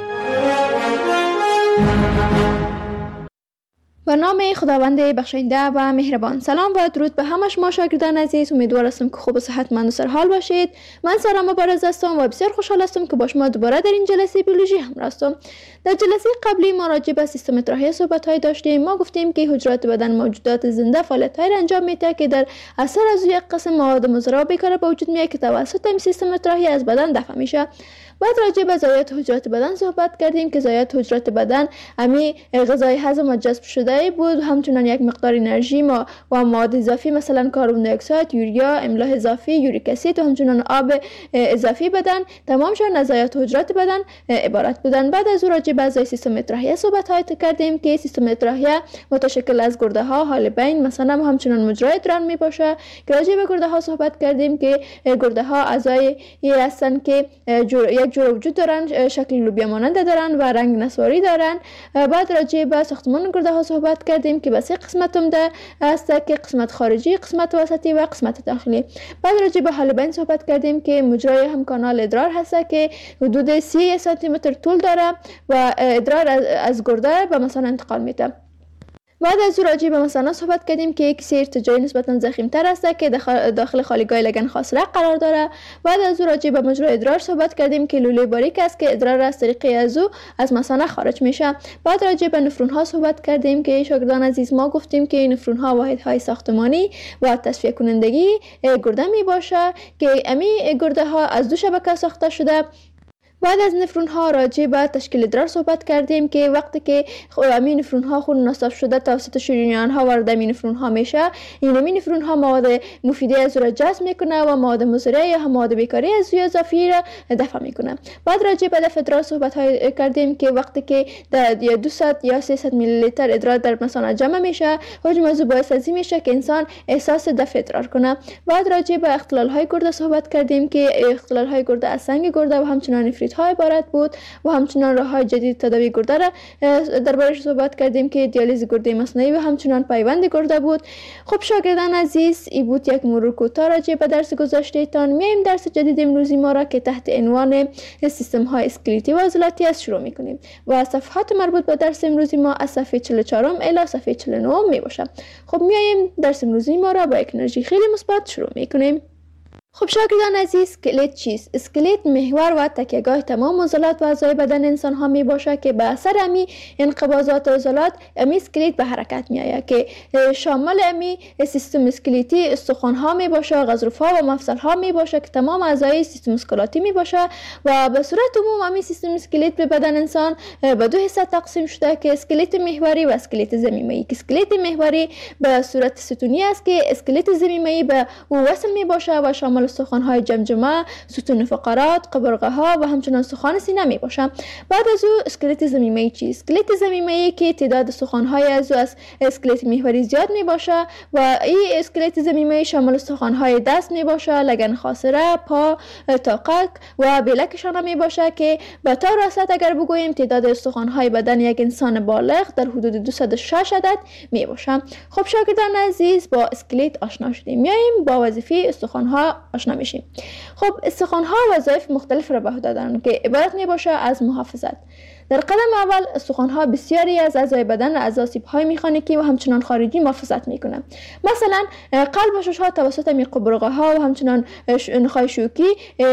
به نام خداوند بخشنده و مهربان. سلام و درود به همه شما شاگردان عزیز. امیدوار هستم که خوب و صحتمند و سرحال باشید. من سارا مبارز هستم و بسیار خوشحال هستم که با شما دوباره در این جلسه بیولوژی همراه هستم. در جلسه قبلی ما راجع به سیستم تراهیه صحبت‌های داشتیم. ما گفتیم که حجرات بدن موجودات زنده فعالیت‌های را انجام میده که در اثر از یک قسم مواد مضر بیکار به وجود میاد که توسط این سیستم تراهیه از بدن دفع میشه. بعد راجع به ضایعات حجرات بدن صحبت کردیم که ضایعات حجرات بدن امی غذای هضم و جذب شده بود، همچنین یک مقدار انرژی و مواد اضافی مثلا کربن دی اکساید، یوریا، املاح اضافی، یوریک اسید و همچنین آب اضافی بدن تمامشون از ضایعات حجرات بدن عبارت بودن. بعد از راجع به اعضای سیستم تراهیه صحبت کردیم که سیستم تراهیه متشکل از گرده ها، حالبین مثلا و همچنین مجرای ادرار می باشه. که راجع به گرده ها صحبت کردیم که گرده ها اعضای هستند که یک جور وجود دارن، شکل لوبیا مانند دارن و رنگ نسواری دارن. بعد راجع به ساختمان گرده ها صحبت کردیم که به سه قسمت عمده است که قسمت خارجی، قسمت وسطی و قسمت داخلی. بعد راجع به حالبین صحبت کردیم که مجرای هم کانال ادرار هست که حدود 30 سانتی متر طول داره و ادرار از گرده به مثانه انتقال میده. بعد از راجع به مثانه صحبت کردیم که یک سیر ارتجاعی نسبتا ضخیم‌تر است که داخل خالیگاه لگن خاصره قرار داره. بعد از راجع به مجرای ادرار صحبت کردیم که لوله باریک است که ادرار از طریق از مثانه خارج میشه. بعد راجع به نفرون ها صحبت کردیم که شاگردان عزیز ما گفتیم که نفرون ها واحدهای ساختمانی و تصفیه کنندگی گرده می باشه که امی گرده ها از دو شبکه ساخته شده. بعد از نفرون ها راجع به تشکیل ادرار صحبت کردیم که وقتی که این نفرون ها خون نصاب شده توسط شریان ها وارد این نفرون ها میشه، این نفرون ها مواد مفیده از را جذب میکنه و مواد مضره یا مواد بیکاری از اضافی را دفع میکنه. بعد راجع به دفع ادرار صحبت کردیم که وقتی که در 200 یا 300 میلی لیتر ادرار در مثانه جمع میشه، حجم از باعث ازی میشه که انسان احساس دفع ادرار کنه. بعد راجع به اختلال های گرده صحبت کردیم که اختلال های گرده از سنگ گرده و همچنین های عبارت بود و همچنان راه‌های جدید تداوی گرده را دربارش صحبت کردیم که دیالیز گرده مصنوعی و همچنان پیوند گرده بود. خب شاگردان عزیز، این بود یک مرور کوتاه راجع به درس گذشته تان. میایم درس جدید امروزی ما را که تحت عنوان سیستم های اسکلتی و عضلاتی است شروع میکنیم و صفحات مربوط به درس امروزی ما از صفحه 44 الی صفحه 49 می باشه. خب میایم درس امروزی ما را با یک انرژی خیلی مثبت شروع میکنیم. خب شاگردان عزیز، اسکلت چیست؟ اسکلت محور و تکیهگاه تمام عضلات و اعضای بدن انسان ها می باشه که به اثر امی انقباضات عضلات امی اسکلت به حرکت می آید که شامل امی سیستم اسکلتی استخوان ها می باشه، غضروف ها و مفصل ها می باشه که تمام اعضای سیستم اسکلاتی می باشه و به صورت عموم امی سیستم اسکلت به بدن انسان به دو حصه تقسیم شده که اسکلت محوری و اسکلت ضمیمه‌ای. که اسکلت محوری به صورت ستونی است که اسکلت ضمیمه‌ای به او وصل می باشه و شامل استخوان‌های جمجمه، ستون فقرات، قبرقه ها و همچنین استخوان سینه می باشه. بعد از او اسکلت ضمیمه‌ای چیست؟ اسکلت ضمیمه‌ای که تعداد استخوان‌های از اسکلت محوری زیاد می باشه و این اسکلت ضمیمه‌ای شامل استخوان‌های دست می باشه، لگن خاصره، پا، تاقک و بلکشان می باشه که به طور راست اگر بگوییم تعداد استخوان‌های بدن یک انسان بالغ در حدود 206 عدد می باشه. خب شاگردان عزیز، با اسکلت آشنا شدیم. میایم با وظیفه استخوان‌ها آشنا میشیم. خب استخوان‌ها وظایف مختلف را به عهده دارند که عبارت می باشه از محافظت. در قدم اول استخوان‌ها بسیاری از اعضای بدن از آسیب‌های مکانیکی و همچنان خارجی محافظت می‌کنند. مثلا قلب و شش‌ها توسط قبرقه‌ها و همچنان نخاع شوکی،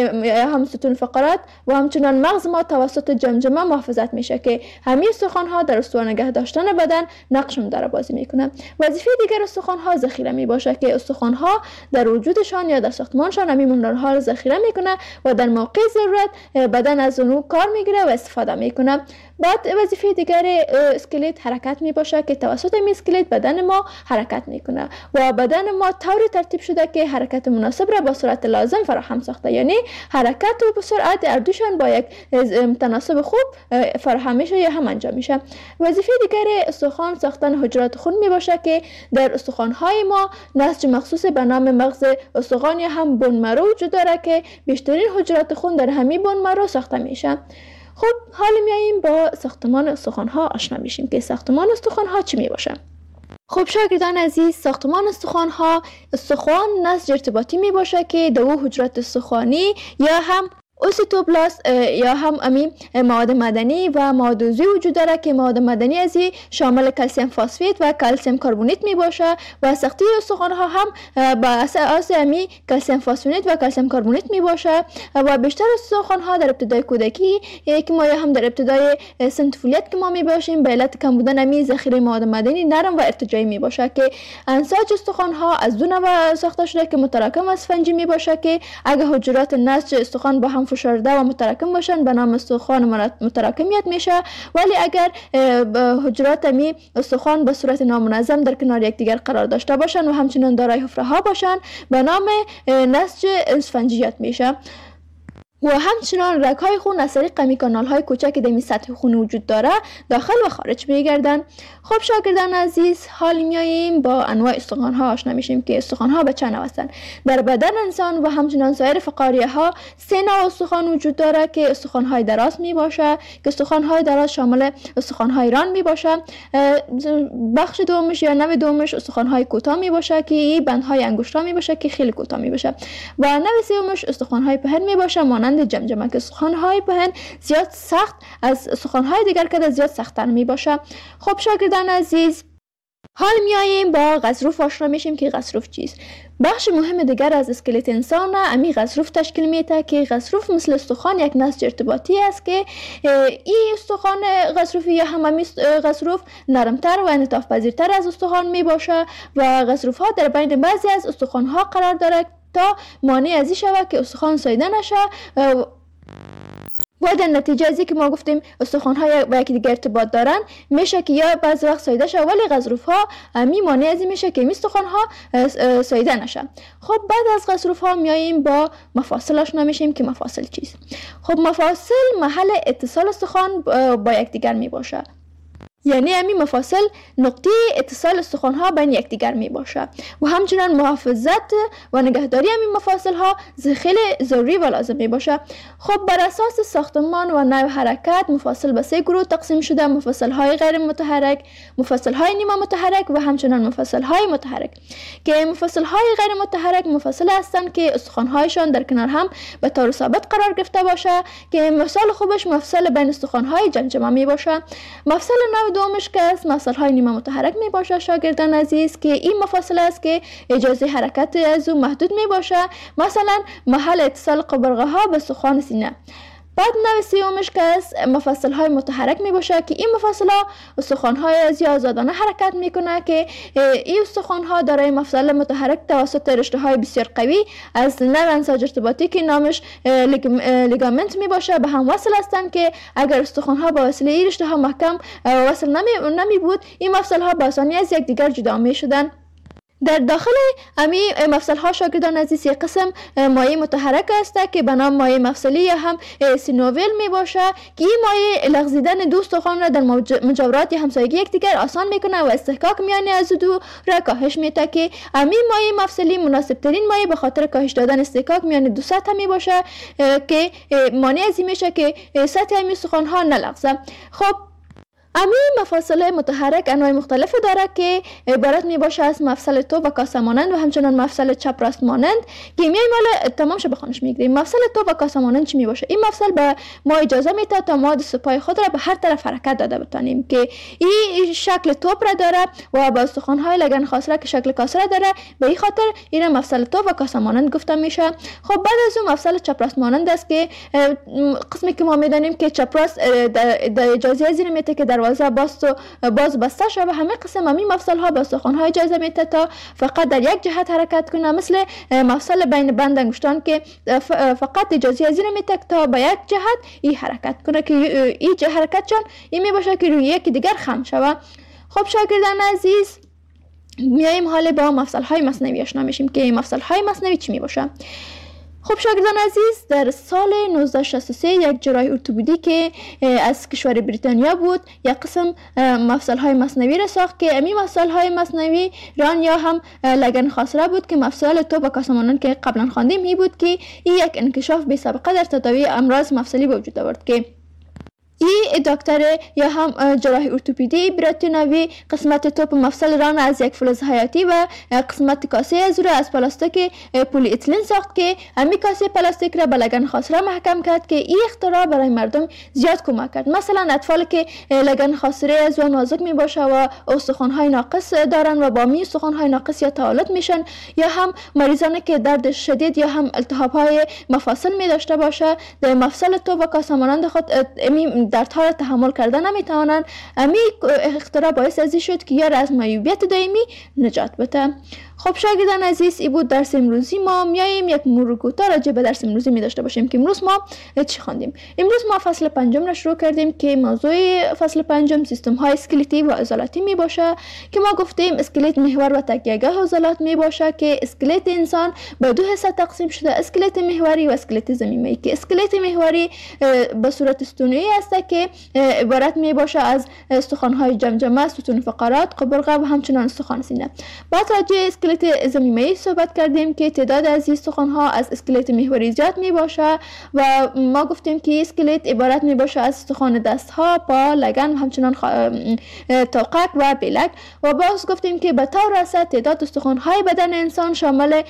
هم ستون فقرات و همچنان مغز ما توسط جمجمه محافظت میشه که همین استخوان‌ها در استوار نگه داشتن بدن نقش مدار بازی می‌کنند. وظیفه دیگر استخوان‌ها ذخیره میباشه که استخوان‌ها در وجودشان یا در ساختمانشان همین مینرال‌ها را ذخیره میکنه و در موقع ضرورت بدن از اونو کار میگیره و استفاده میکنه. بعد وظیفه دیگر اسکلت حرکت می باشه که توسط این اسکلت بدن ما حرکت میکنه و بدن ما طوری ترتیب شده که حرکت مناسب را با سرعت لازم فراهم ساخته، یعنی حرکت و سرعت اردوشان با یک تناسب خوب فراهم میشه یا هم انجام میشه. وظیفه دیگر استخوان ساختن حجرات خون می باشه که در استخوان‌های ما نسج مخصوص به نام مغز استخوان یا هم بون مرو وجود داره که بیشترین حجرات خون در همین بون مرو ساخته میشه. خب حالا میاییم با ساختمان استخوان‌ها آشنا میشیم که ساختمان استخوان‌ها چی می باشه. خب شاگردان عزیز، ساختمان استخوان نسج ارتباطی می باشه که دو حجرات استخوانی یا هم اوسیتوبلاست یا هم امی مواد مدنی و مواد عضوی وجود داره که مواد مدنی ازی شامل کلسیم فسفید و کلسیم کربونیت می باشه و ساخته استخوان ها هم با اساس امی کلسیم فسفید و کلسیم کربونیت می باشه و بیشتر استخوان ها در ابتدای کودکی که ما هم در ابتدای سن طفولیت که ما می باشیم به علت کم بودن امی ذخیره مواد مدنی نرم و ارتجاعی می باشه که انساج استخوان ها از دو نوع ساخته شده که متراکم اسفنجی می باشه که اگه حجرات نسج استخوان با هم فشرده و متراکم باشن به نام استخوان متراکمیت میشه، ولی اگر حجرات می استخوان به صورت نامنظم در کنار یکدیگر قرار داشته باشن و همچنین دارای حفره ها باشن به نام نسج اسفنجیت میشه. و همچنان رگ‌های خون از طریق امی کانال‌های کوچک که در سطح خون وجود داره داخل و خارج میگردن. خب شاگردان عزیز، حال میاییم با انواع استخوان‌ها آشنا میشیم که استخوان‌ها به چند نوع هستند. در بدن انسان و همچنان سایر فقاریه‌ها 3 نوع استخوان وجود داره که استخوان‌های دراز میباشه که استخوان‌های دراز شامل استخوان‌های ران میباشه. بخش دومش یا نوع دومش استخوان‌های کوتاه میباشه که این بندهای انگشت‌ها میباشه که خیلی کوتاه میباشه و نوع سومش استخوان‌های پهن میباشه مانند جمجمه که استخوان‌های پهن زیاد سخت از استخوان‌های دیگر که زیاد سخت‌تر میباشه. خب شاگردان عزیز، حال میاییم با غضروف آشنا میشیم که غضروف چیست. بخش مهم دیگر از اسکلت انسان امی غضروف تشکیل میده که غضروف مثل استخوان یک نسج ارتباطی است که این استخوان غضروفی یا هم امی غضروف نرمتر و انعطاف پذیرتر از استخوان میباشه و غضروف ها در بین بعضی از استخوان ها قرار داره تا مانع ازی شود که استخوان ساییده نشه و در نتیجه ازی که ما گفتیم استخوان ها با یکی دیگه ارتباط دارن میشه که یا بعضی وقت ساییده شه ولی غضروف ها می مانع ازی میشه که این استخوان ها ساییده نشه. خب بعد از غضروف ها میاییم با مفاصل آشنا میشیم که مفاصل چیست. خب مفاصل محل اتصال استخوان با یکدیگر می باشه، یعنی همین مفاصل نقطه اتصال استخوان ها بین یکدیگر می باشه و همچنان محافظت و نگهداری همین مفاصل ها خیلی ضروری و لازم می باشه. خب بر اساس ساختمان و نوع حرکت مفاصل به 3 گروه تقسیم شده: مفاصل های غیر متحرک، مفاصل های نیمه متحرک و همچنان مفاصل های متحرک که مفاصل های غیر متحرک مفاصل هستند که استخوان هایشان در کنار هم به طور ثابت قرار گرفته باشه که مثال خوبش مفصل بین استخوان های جمجمه می باشه. مفصل دومش که از مفصل‌های نیمه متحرک می باشه شاگردان عزیز که این مفاصل است که اجازه حرکت از او محدود می باشه، مثلا محل اتصال قبرقه ها به استخوان سینه. بعد نوع سومش که از مفصل‌های متحرک می باشه که این مفصل‌ها استخوان‌های ازی آزادانه حرکت میکنه که این استخوان‌ها دارای مفصل متحرک توسط رشته‌های بسیار قوی از نوع انساج ارتباطی که نامش لیگامنت می باشه به هم وصل هستند که اگر استخوان‌ها با وسیله این رشته‌ها محکم وصل نمی بود این مفصل‌ها به آسانی از یکدیگر جدا می شدن. در داخل امی مفصل ها شاگردان عزیز یک قسم مایع متحرک است که به نام مایع مفصلی یا هم سینوویل می باشه که این مایع لغزیدن دو استخوان را در مجاورات یا همسایگی یکدیگر آسان میکنه و استحکاک میان از دو را کاهش میده که امی مایع مفصلی مناسب ترین مایع به خاطر کاهش دادن استحکاک میان دو سطح می باشه که مانع ازی میشه که سطح امی استخوان ها نلغزه. خب امی مفاصل متحرک انواع مختلف داره که عبارت می باشه از مفصل تو و کاسه مانند و همچنان مفصل چپ راست مانند که میایم حالا تمام شه بخونش میگیریم. مفصل تو و کاسه مانند چی می باشه؟ این مفصل به ما اجازه میده تا ما دست پای خود را به هر طرف حرکت داده بتانیم که این شکل توپ را داره و با استخوان های لگن خاصره که شکل کاسه را داره، به این خاطر این مفصل تو و کاسه مانند گفته میشه. خب بعد از اون مفصل چپ راست مانند است که قسمی که ما میدانیم که چپ راست در اجازه زیر میته که دروازه باز بسته شده و همه قسم همین مفصل ها به استخوان های اجازه میده تا فقط در یک جهت حرکت کنه، مثل مفصل بین بند انگشتان که فقط اجازه از این میده تا به یک جهت این حرکت کنه که این حرکت چون این می باشه که روی یکی دیگر خم شود. خب شاگردان عزیز، میایم حالا با مفصل های مصنوی آشنا میشیم که مفصل های مصنوی چی می باشه. خب شاگردان عزیز، در سال 1963 یک جراح ارتوپدی که از کشور بریتانیا بود یک قسم مفصل های مصنوی را ساخت که امی مفصل های مصنوی ران یا هم لگن خاصره بود که مفصل تو و کاسه مانند که قبلا خواندیم می بود که این یک انکشاف بی سابقه در تداوی امراض مفصلی به وجود آورد که ای دکتر یا هم جراح ارتوپدی براتونوی قسمت توپ مفصل ران از یک فلز حیاتی و قسمت کاسه از رو از پلاستیک پلی اتیلن ساخت که امی کاسه پلاستیک را به لگن خاصره محکم کرد که این اختراع برای مردم زیاد کمک کرد. مثلا اطفال که لگن خاصره از و نازک می باشه و استخوان‌های ناقص دارن و با می استخوان‌های ناقص یا تعالت میشن، یا هم مریضانی که درد شدید یا هم التهاب‌های مفاصل می داشته باشه، در مفصل توپ و کاسه مانند خود دردها را تحمل کردن نمیتوانند. امی اختراع باعث ازی شد که یار از معیوبیت دائمی نجات بده. خب شاگردان عزیز، این بود درس امروزی ما. میایم یک مرور کوتاه راجع به درس امروزی می داشته باشیم که امروز ما چی خواندیم. امروز ما فصل پنجم را شروع کردیم که موضوع فصل پنجم سیستم های اسکلتی و عضلاتی می باشه که ما گفتیم اسکلت محور و تکیه‌گاه عضلات می باشه که اسکلت انسان به دو حصه تقسیم شده، اسکلت محوری و اسکلت ضمیمه‌ای که اسکلت محوری به صورت ستونی است که عبارت می باشه از استخوان‌های جمجمه، ستون فقرات، قبرقه و همچنین استخوان سینه. بعد راجع اسکلت ضمیمه‌ای صحبت کردیم که تعداد از استخوان‌ها از اسکلت محوری زیاد می باشه و ما گفتیم که اسکلت عبارت می باشه از استخوان دست‌ها، پا، لگن و همچنین توقک و بلک. و باز گفتیم که به طور اصل تعداد استخوان‌های بدن انسان شامل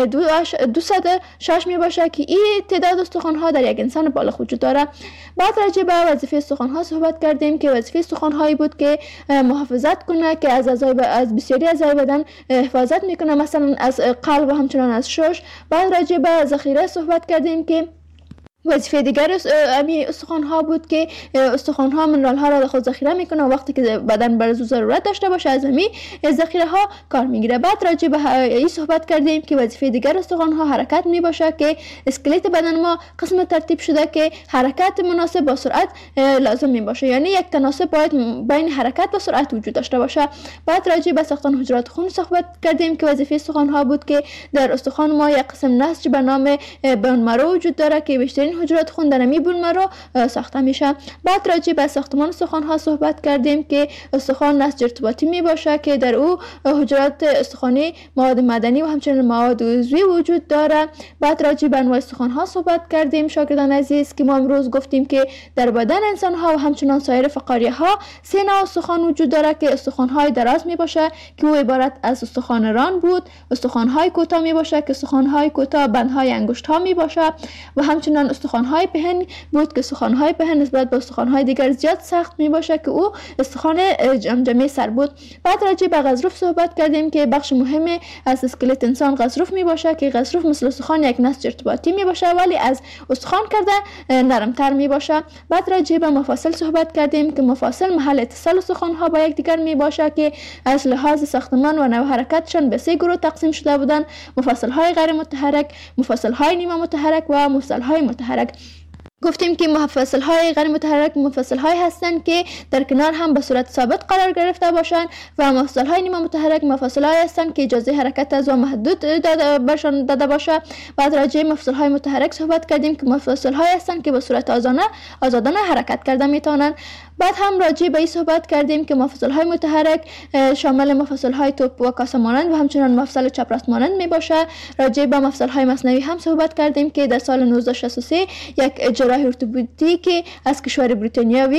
206 می باشه که این تعداد استخوان‌ها در یک انسان بالغ وجود داره. بعد راجع به وظیفه استخوان‌ها صحبت کردیم که وظیفه استخوان‌هایی بود که محافظت کنه، که از بسیاری اعضای بدن حفاظت میکنه، مثلا از قلب و همچنان از شش. بعد راجع به ذخیره صحبت کردیم که وظیفه دیگر امی استخوان‌ها بود که استخوان‌ها منرال‌ها را در خود ذخیره میکنه و وقتی که بدن بر ضرورت داشته باشه از امی ذخیره‌ها کار میگیره. بعد راجع به این صحبت کردیم که وظیفه دیگر استخوان‌ها حرکت میباشه که اسکلت بدن ما قسم ترتیب شده که حرکت مناسب با سرعت لازم میباشه، یعنی یک تناسب باید بین حرکت و سرعت وجود داشته باشه. بعد راجع به ساختن حجرات خون صحبت کردیم که وظیفه استخوان‌ها بود که در استخوان ما یک قسم نسج به نام بون مرو وجود داره که بیشترین حجرات خون در امی بون مرو ساخته میشه. بعد راجع به ساختمان استخوان‌ها صحبت کردیم که استخوان نسج ارتباطی می باشه که در او حجرات استخوانی، مواد مدنی و همچنین مواد عضوی وجود داره. بعد راجع به انواع استخوان‌ها صحبت کردیم شاگردان عزیز که ما امروز گفتیم که در بدن انسان‌ها و همچنین سایر فقاریه‌ها 3 نوع استخوان وجود داره که استخوان‌های دراز می باشه که او عبارت از استخوان ران بود، استخوان‌های کوتاه می باشه که استخوان‌های کوتاه بندهای انگشت‌ها می باشه و همچنین استخوان‌های پهن بود که استخوان‌های پهن نسبت به استخوان‌های دیگر زیاد سخت می باشه که او استخوان جمجمه سر بود. بعد راجع به غضروف صحبت کردیم که بخش مهمی از اسکلت انسان غضروف می باشه که غضروف مثل استخوان یک نسج ارتباطی می باشه ولی از استخوان کرده نرمتر می باشه. بعد راجع به مفاصل صحبت کردیم که مفاصل محل اتصال استخوان‌ها با یکدیگر می باشه که از لحاظ ساختمان و نوع حرکتشان به 3 گروه تقسیم شده بودند: مفاصل‌های غیر متحرک، مفاصل‌های نیمه متحرک و مفاصل‌های متحرک. گفتیم که مفاصل‌های غیر متحرک مفاصل‌هایی هستند که در کنار هم به صورت ثابت قرار گرفته باشند و مفاصل‌های نیمه متحرک مفاصل‌هایی هستند که اجازه حرکت از و محدود برشان داده باشه. بعد راجع به مفاصل‌های متحرک صحبت کردیم که مفاصل‌هایی هستند که به صورت آزادانه حرکت کرده میتونن. بعد هم راجع به این صحبت کردیم که مفاصل‌های متحرک شامل مفاصل‌های توپ و کاسه مانند و همچنین مفصل چپ راست مانند میباشه. راجع به مفصل‌های مصنوی هم صحبت کردیم که در سال 1963 یک جراح ارتوپدی که از کشور بریتانیا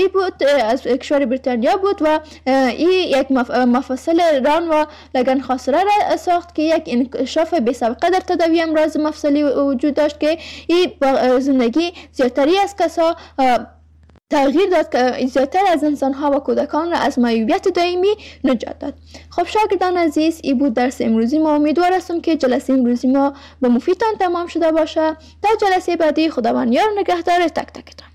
بود و این یک مفصل ران و لگن خاصره را ساخت که یک انکشاف بی سابقه در تداوی امراض مفصلی وجود داشت که این با زندگی زیادتری از کسا تغییر داد که زیادتر از انسان‌ها و کودکان را از معیوبیت دائمی نجات داد. خب شاگردان عزیز، این بود درس امروزی ما. امیدوار هستم که جلسه امروزی ما به مفیدتان تمام شده باشه. تا جلسه بعدی، خداوند یار نگهدار تک تکتان.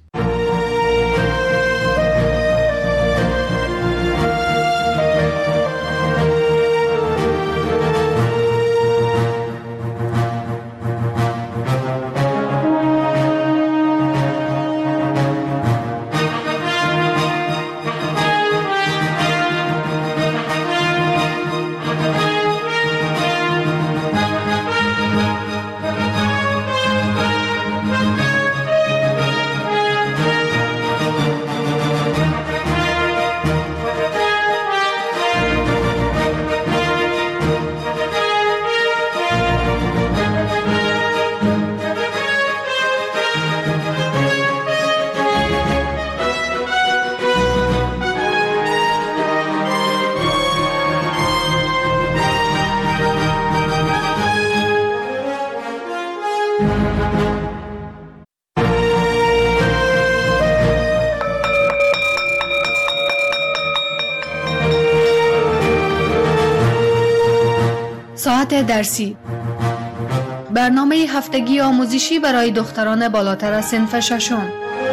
ساعت درسی، برنامه هفتگی آموزشی برای دختران بالاتر از صنف ششم.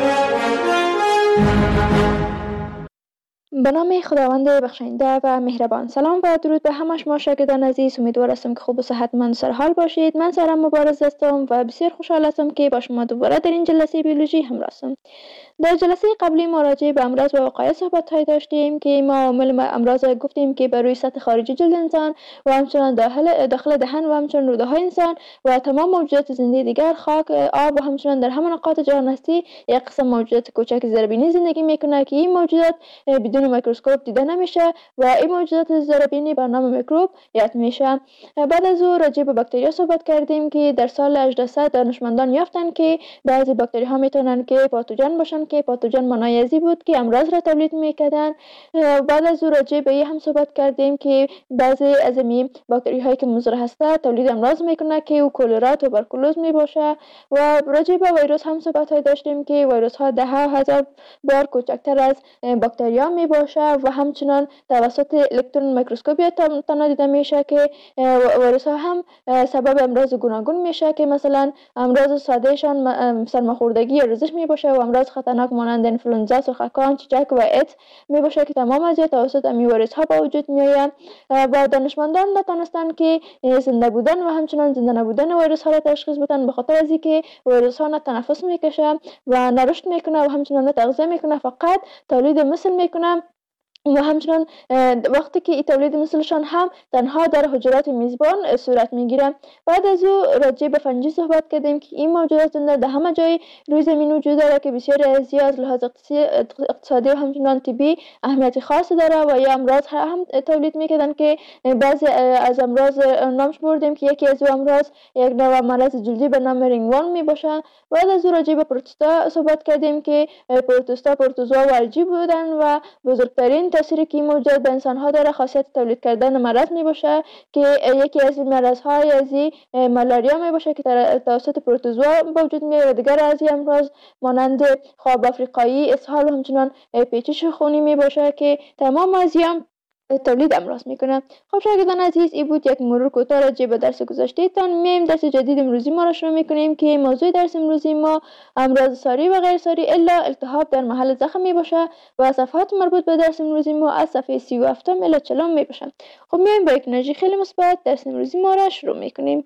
به نام خداوند بخشنده و مهربان. سلام و درود به همه شما شاگردان عزیز. امیدوار هستم که خوب و صحتمند سر حال باشید. من سارا مبارز هستم و بسیار خوشحال هستم که با شما دوباره در این جلسه بیولوژی همراه هستم. در جلسه قبلی ما راجع به امراض و وقایع صحبت داشتیم که ما عوامل امراض گفتیم که بر روی سطح خارجی جلد انسان و همچنین داخل دهن و همچنین روده های انسان و تمام موجودات زنده دیگر، خاک، آب و همچنین در همه نقاط جهان هستی یک قسم موجودات کوچک زیربینی زندگی میکنه که این موجودات بدون میکروسکوپ دیده نمیشه و این موجودات زیربینی به نام میکروب یاد میشه. بعد از او راجع به باکتریا صحبت کردیم که در سال 1800 دانشمندان یافتن که بعضی باکتری ها میتونن که پاتوژن باشن که پاتوژن مانایزی بود که امراض را تولید میکردن. بعد از او راجع به این هم صحبت کردیم که بعضی از این باکتری هایی که مضر هسته تولید امراض میکنه که او کلرا، توبرکولوز میباشه. و راجع به ویروس هم صحبت داشتیم که ویروس ها 10,000 بار کوچکتر از باکتریا میباشه و همچنان توسط الکترون میکروسکوپی تنها دیده میشه که ویروس ها هم سبب امراض گوناگون میشه که مثلا امراض ساده شان سرماخوردگی یا رزش میباشه و امراض خطرناک مانند انفلوئنزا، سرخکان، چیچک و ایدز میباشه که تمام از توسط این ویروس ها به وجود میآید. و دانشمندان نتونستن که زنده بودن و همچنان زنده نبودن ویروس ها را تشخیص بدن به خاطر از اینکه ویروس ها نه تنفس میکشه و نه رشد میکنه و همچنان نه تغذیه میکنه، فقط تولید مثل میکنه و همچنان وقتی که این تولید مثلشان هم تنها در حجرات میزبان صورت میگیره. بعد از او راجع به فنجی صحبت کردیم که این موجودات در همه جای روی زمین وجود داره که بسیاری از از لحاظ اقتصادی و همچنان طبی اهمیت خاص داره و یا امراض هم تولید میکردن که بعضی از امراض نامش بردیم که یکی از امراض یک نوع مرض جلدی به نام رینگوان میباشه. بعد از او راجع به پروتوستا صحبت کردیم که پروتوزوا و الژی بودن و بزرگترین تأثیری که این موجودات به انسان ها داره خاصیت تولید کردن مرض می باشه که یکی از این مرض های از مالاریا می باشه که توسط پروتوزوا به وجود میاد و دیگر از این امراض مانند خواب افریقایی، اسهال و همچنان پیچش خونی می باشه که تمام از تولید امراض میکنه. خب شاگردان عزیز، این بود یک مرور کوتاه راجع به درس گذشته تان. میایم درس جدید امروزی ما را شروع میکنیم که موضوع درس امروزی ما امراض ساری و غیر ساری الا التهاب در محل زخم می باشه و صفحات مربوط به درس امروزی ما از صفحه 37 الی 40 می باشه. خب میایم با یک انرژی خیلی مثبت درس امروزی ما را شروع میکنیم.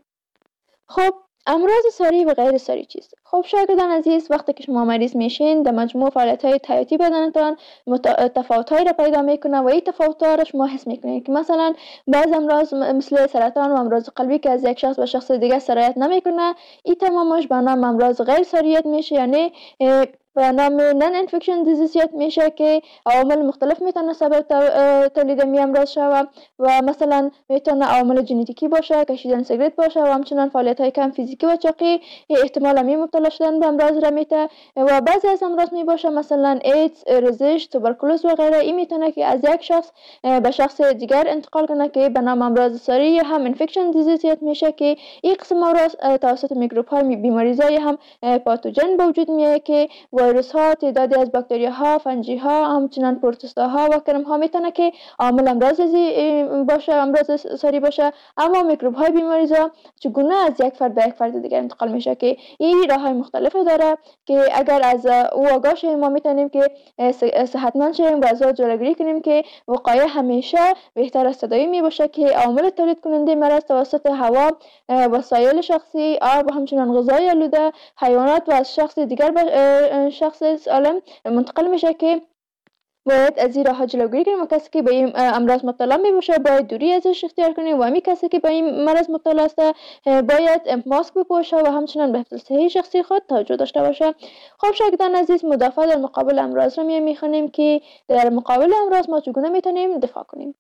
خب امراض ساری و غیر ساری چیست؟ خب شاگردان عزیز، وقتی که شما مریض میشین در مجموع فعالیت‌های حیاتی بدنتان تفاوت‌هایی را پیدا میکنه و این تفاوت‌ها را شما حس میکنید که مثلا بعض امراض مثل سرطان و امراض قلبی که از یک شخص به شخص دیگر سرایت نمیکنه، این تمامش به نام امراض غیر ساریت میشه، یعنی به نام نان انفکشن دیزیز میشه که عوامل مختلف میتونه سبب تولید می امراض شود و مثلا میتونه عوامل ژنتیکی باشه، کشیدن سیگرت باشه و همچنین فعالیت های کم فیزیکی و چاقی احتمال می مبتلا شدن به امراض را میته. و بعضی از امراض می باشه مثلا ایدز، رزش، توبرکولوز و غیره. این میتونه که از یک شخص به شخص دیگر انتقال کنه که به نام امراض ساری یا هم انفکشن دیزیز میشه که این قسم امراض توسط میکروب های بیماریزای هم پاتوژن به وجود میاد که ویروس ها، تعدادی از باکتری ها، فنجی ها، همچنین پروتوستا ها و کرم ها میتونه که عامل امراض باشه، امراض ساری باشه. اما میکروب های بیماریزا چگونه از یک فرد به یک فرد دیگر انتقال میشه که این راه های مختلفی داره که اگر از او آگاه شیم ما میتونیم که صحتمند شیم و از او جلوگیری کنیم که وقایع همیشه بهتر از تداوی می باشه که عوامل تولید کننده مرض توسط هوا، وسایل شخصی، آب و همچنین غذای آلوده، حیوانات و از شخص دیگر به شخص سالم منتقل میشه که باید از این راه جلوگیری کنیم و کسی که به این امراض مبتلا می باشه باید دوری ازش اختیار کنیم و همین کسی که به این مرض مبتلا است باید ماسک بپوشه و همچنین به حفظ صحی شخصی خود توجه داشته باشه. خب شاگردان عزیز، مدافع در مقابل امراض رو میخوانیم که در مقابل امراض ما چگونه میتونیم دفاع کنیم.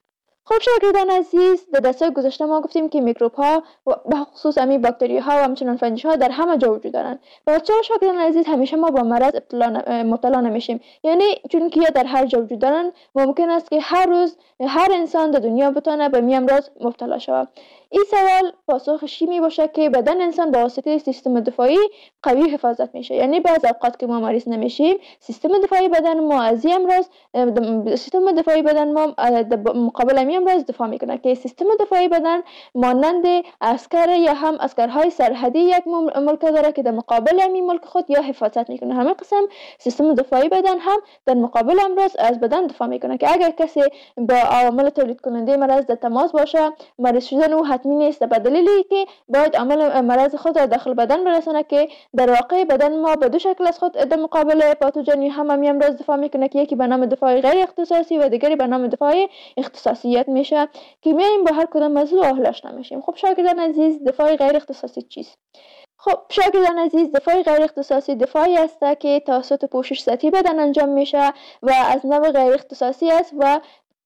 خب شاگردان عزیز، در درس گذشته ما گفتیم که میکروب ها و به خصوص همین باکتری ها و همچنین فنجی ها در همه جا وجود دارند. و چرا شاگردان عزیز همیشه ما با مرض مبتلا نمیشیم؟ یعنی چون که در هر جا وجود دارن، ممکن است که هر روز هر انسان در دنیا بتونه به می امراض مبتلا شود. این سوال پاسخش می باشه که بدن انسان با واسطه سیستم دفاعی قوی حفاظت میشه. یعنی بعض اوقات که ما مریض نمیشیم، سیستم دفاعی بدن ما از این امراض سیستم دفاعی بدن ما مقابل این امراض دفاع میکنه که سیستم دفاعی بدن مانند عسکر یا هم عسکرهای سرحدی یک ملک داره که در مقابل این ملک خود یا حفاظت میکنه. همه قسم سیستم دفاعی بدن هم در مقابل امراض از بدن دفاع میکنه که اگر کسی با عوامل تولید کننده مرض در تماس باشه، مریض شدن او حتمی نیست، به دلیلی که باید عامل مرض خود را داخل بدن برسانه که در واقع بدن ما به دو شکل از خود در مقابل پاتوژن هم امراض دفاع میکنه که یکی به نام دفاع غیر اختصاصی و دیگری به نام دفاع اختصاصیت میشه که میایم با هر کدام موضوع آهلش نمیشیم. خب شاگردان عزیز، دفاع غیر اختصاصی چیست؟ خب شاگردان عزیز، دفاع غیر اختصاصی دفاعی است که توسط پوشش سطحی بدن انجام میشه و از نوع غیر اختصاصی است و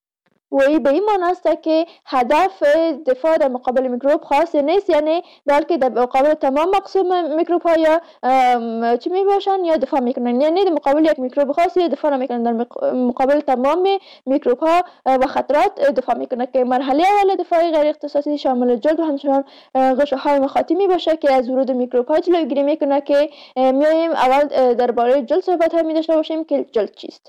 به این معنی است که هدف دفاع در مقابل میکروب خاص نیست، یعنی بلکه در مقابل تمام مقسوم میکروب ها یا چی می باشن یا دفاع میکنن، یعنی در مقابل یک میکروب خاص یا دفاع نمیکنن، در مقابل تمام میکروب ها و خطرات دفاع میکنه که مرحله اول دفاع غیر اختصاصی شامل جلد و همچنان غشاهای مخاطی می باشه که از ورود میکروب ها جلوگیری میکنه که میایم اول درباره جلد صحبت ها می داشته باشیم که جلد چیست.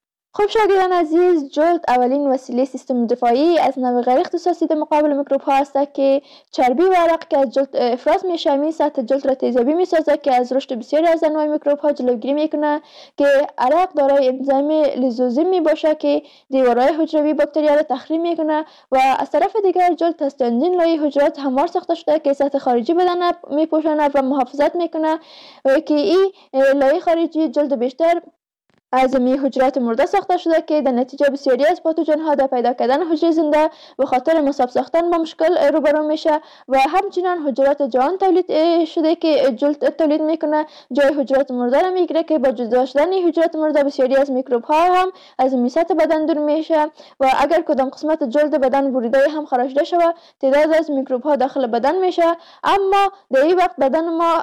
خب شاگردان عزیز، جلد اولین وسیله سیستم دفاعی از نوع غیر اختصاصی در مقابل میکروب ها است که چربی و عرق که از جلد افراز میشه می سطح جلد را تیزابی میسازه که از رشد بسیاری از انواع میکروب ها جلوگیری میکنه که عرق دارای انزیم لیزوزیم می باشه که دیوارهای حجروی باکتریا را تخریب میکنه و از طرف دیگر جلد از چندین لایه حجرات هموار ساخته شده که سطح خارجی بدن میپوشانه و محافظت میکنه و که این لایه خارجی جلد بیشتر از حجرات مرده ساخته شده که در نتیجه بسیاری از پاتوژن ها در پیدا کردن حجره زنده به خاطر مصاب ساختن با مشکل روبرو میشه و همچنین حجرات جوان تولید شده که جلد تولید میکنه جای حجرات مرده را میگیره که با جدا شدن حجرات مرده بسیاری از میکروب ها هم از سطح بدن دور میشه و اگر کدام قسمت جلد بدن بریده هم خراشیده شود تعداد از میکروب ها داخل بدن میشه، اما در این وقت بدن ما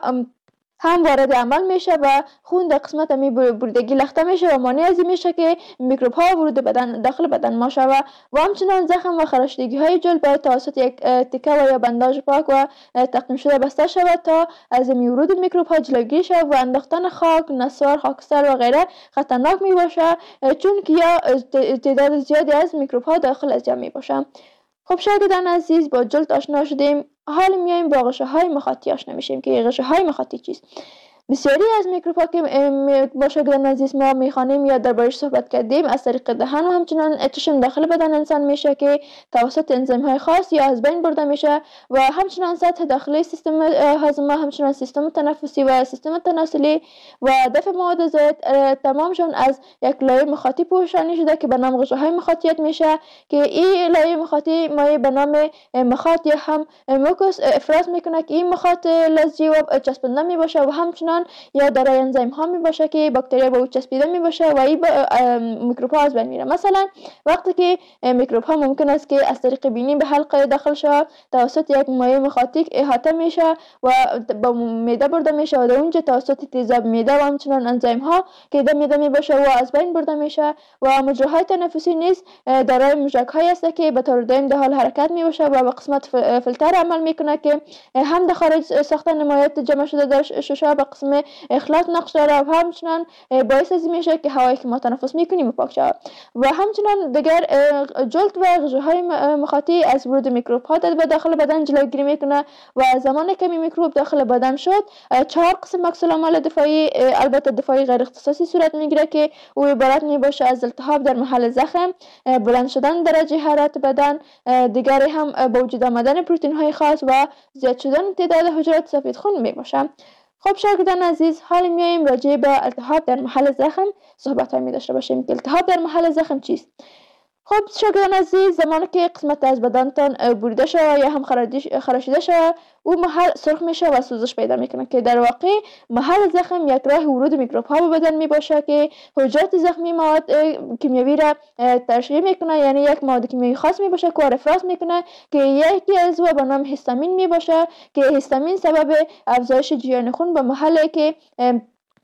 هم وارد عمل میشه و خون در قسمت می بریدگی لخته میشه و مانع از این میشه که میکروب ها ورود بدن داخل بدن ما شوه و همچنان زخم و خراشیدگی های جلد باید توسط یک تکه و یا بنداژ پاک و تعقیم شده بسته شود تا از ورود میکروب ها جلوگیری شود و انداختن خاک، نسوار، خاکستر و غیره خطرناک می باشه چون که یا تعداد زیادی از میکروب ها داخل از جمع می باشه. خب شاگردان عزیز، با جلد آشنا شدیم، حال میایم با غشاهای مخاطی آشنا میشیم که غشاهای مخاطی چیست. بسیاری از میکروب ها که با شاگردان عزیز ما میخوانیم یا دربارش صحبت کردیم از طریق دهن و همچنان چشم داخل بدن انسان میشه که توسط انزیم های خاص یا از بین برده میشه و همچنان سطح داخلی سیستم هاضمه، همچنان سیستم تنفسی و سیستم تناسلی و دفع مواد زائد تمامشون از یک لایه مخاطی پوشانی شده که به نام غشاهای مخاطیت میشه که این لایه مخاطی مایع به نام مخاط یا هم موکوس افراز میکنه که این مخاط لزجی و چسبنده میباشه و همچنان یا دارای انزیم ها می باشه که باکتریا به او چسبیده می باشه و این میکروب ها از بین میره. مثلا وقتی که میکروب ها ممکن است که از طریق بینی به حلقه داخل شود توسط یک مایع مخاطی احاطه میشه و با معده برده میشه و در اونجا توسط تیزاب معده و همچنان انزیم ها که در معده می باشه و از بین برده میشه و مجراهای تنفسی نیز دارای موشک های است که به طور دائم در حال حرکت می باشه و به قسمت فیلتر عمل میکنه که هم در خارج ساختن مایعات جمع شده در ششا به قسم اخلاط نقش داره و همچنان باعث از میشه که هوایی که ما تنفس میکنیم پاک شود و همچنان دیگر جلد و غشاهای مخاطی از ورود میکروب ها به داخل بدن جلوگیری میکنه و زمانی که میکروب داخل بدن شد 4 قسم عکس العمل دفاعی البته دفاعی غیر اختصاصی صورت میگیره که او عبارت میباشه از التهاب در محل زخم، بلند شدن درجه حرارت بدن، دیگری هم به وجود آمدن پروتئین های خاص و زیاد شدن تعداد حجرات سفید خون میباشه. خب شاگردان عزیز، حالا میایم راجع به التهاب در محل زخم صحبت می داشته باشیم که التهاب در محل زخم چیست. خب شاگردان عزیز، زمانی که قسمت از بدنتان بریده شود یا هم خراشیده شود او محل سرخ میشه و سوزش پیدا میکنه که در واقع محل زخم یک راه ورود میکروب ها به بدن میباشه که حجرات زخمی مواد کیمیایی را ترشح میکنه، یعنی یک مواد کیمیایی خاص میباشه که افراز میکنه که یکی از او به نام هیستامین میباشه که هیستامین سبب افزایش جریان خون به محلی که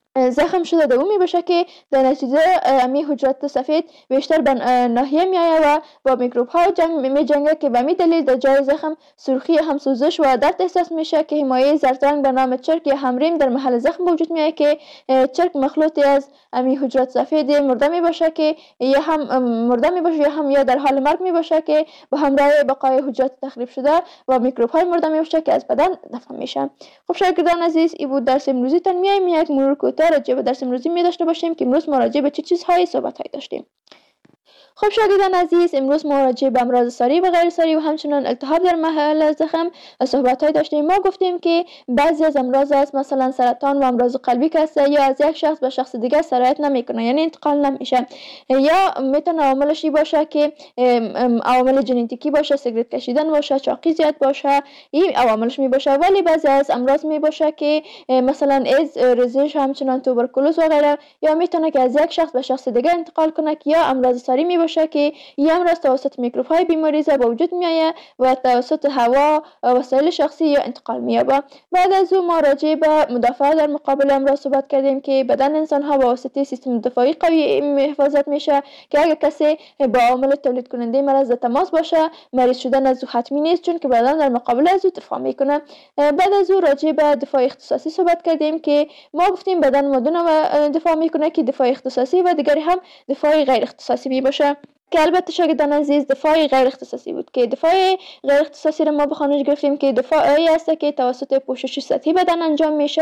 زخم شده دومی باشه که در نتیجه امی حجرات سفید بیشتر به ناحیه میآید و با میکروب ها می جنگه که به می دلیل در جای زخم سرخی هم سوزش و درد احساس میشه که حمایه زردرنگ به نام چرک یا همریم در محل زخم وجود میاد که چرک مخلوطی از امی حجرات سفید مرده می باشه که یا هم مرده می باشه یا در حال مرگ می باشه که با همراه بقای حجرات تخریب شده و میکروب های مرده می باشه که از بدن دفع میشه. خب شاگردان عزیز، این بود درس امروزی تان. میایم یک مرور کوتاه راجع به درس امروزی می داشته باشیم که امروز ما راجع به چه چیزهایی صحبت داشتیم. خب شاگردان عزیز، امروز ما راجع به امراض ساری و غیر ساری و همچنان التهاب در محل زخم صحبت داشتیم. ما گفتیم که بعضی از امراض است مثلا سرطان و امراض قلبی که است یا از یک شخص به شخص دیگه سرایت نمیکنه، یعنی انتقال نمیشه، یا میتونه عواملش باشه که عوامل ژنتیکی باشه، سیگرت کشیدن باشه، چاقی زیاد باشه، این عواملش می باشه. ولی بعضی از امراض می باشه که مثلا ایدز، ریزش، همچنان توبرکلوز و غیره، یا میتونه که از یک شخص به شخص دیگه انتقال کنه، یا امراض ساری می باشه که این امراض توسط میکروب های بیماریزا به وجود میآید و توسط هوا، وسایل شخصی یا انتقال مییابه. بعد از اون ما راجع به مدافعت در مقابل امراض صحبت کردیم که بدن انسان ها به واسطه سیستم دفاعی قوی حفاظت میشه که اگر کسی با عامل تولید کننده مرض در تماس باشه، مریض شدن از او حتمی نیست، چون که بدن در مقابل از او دفاع میکنه. بعد از اون راجع به دفاع اختصاصی صحبت کردیم که ما گفتیم بدن مدونه دفاع میکنه که دفاع اختصاصی و دیگری هم دفاع غیر اختصاصی می باشه، که البته شاگردان عزیز دفاع غیر اختصاصی بود که دفاع غیر اختصاصی رو ما به خانش گرفتیم که دفاعی است که توسط پوشش سطحی بدن انجام میشه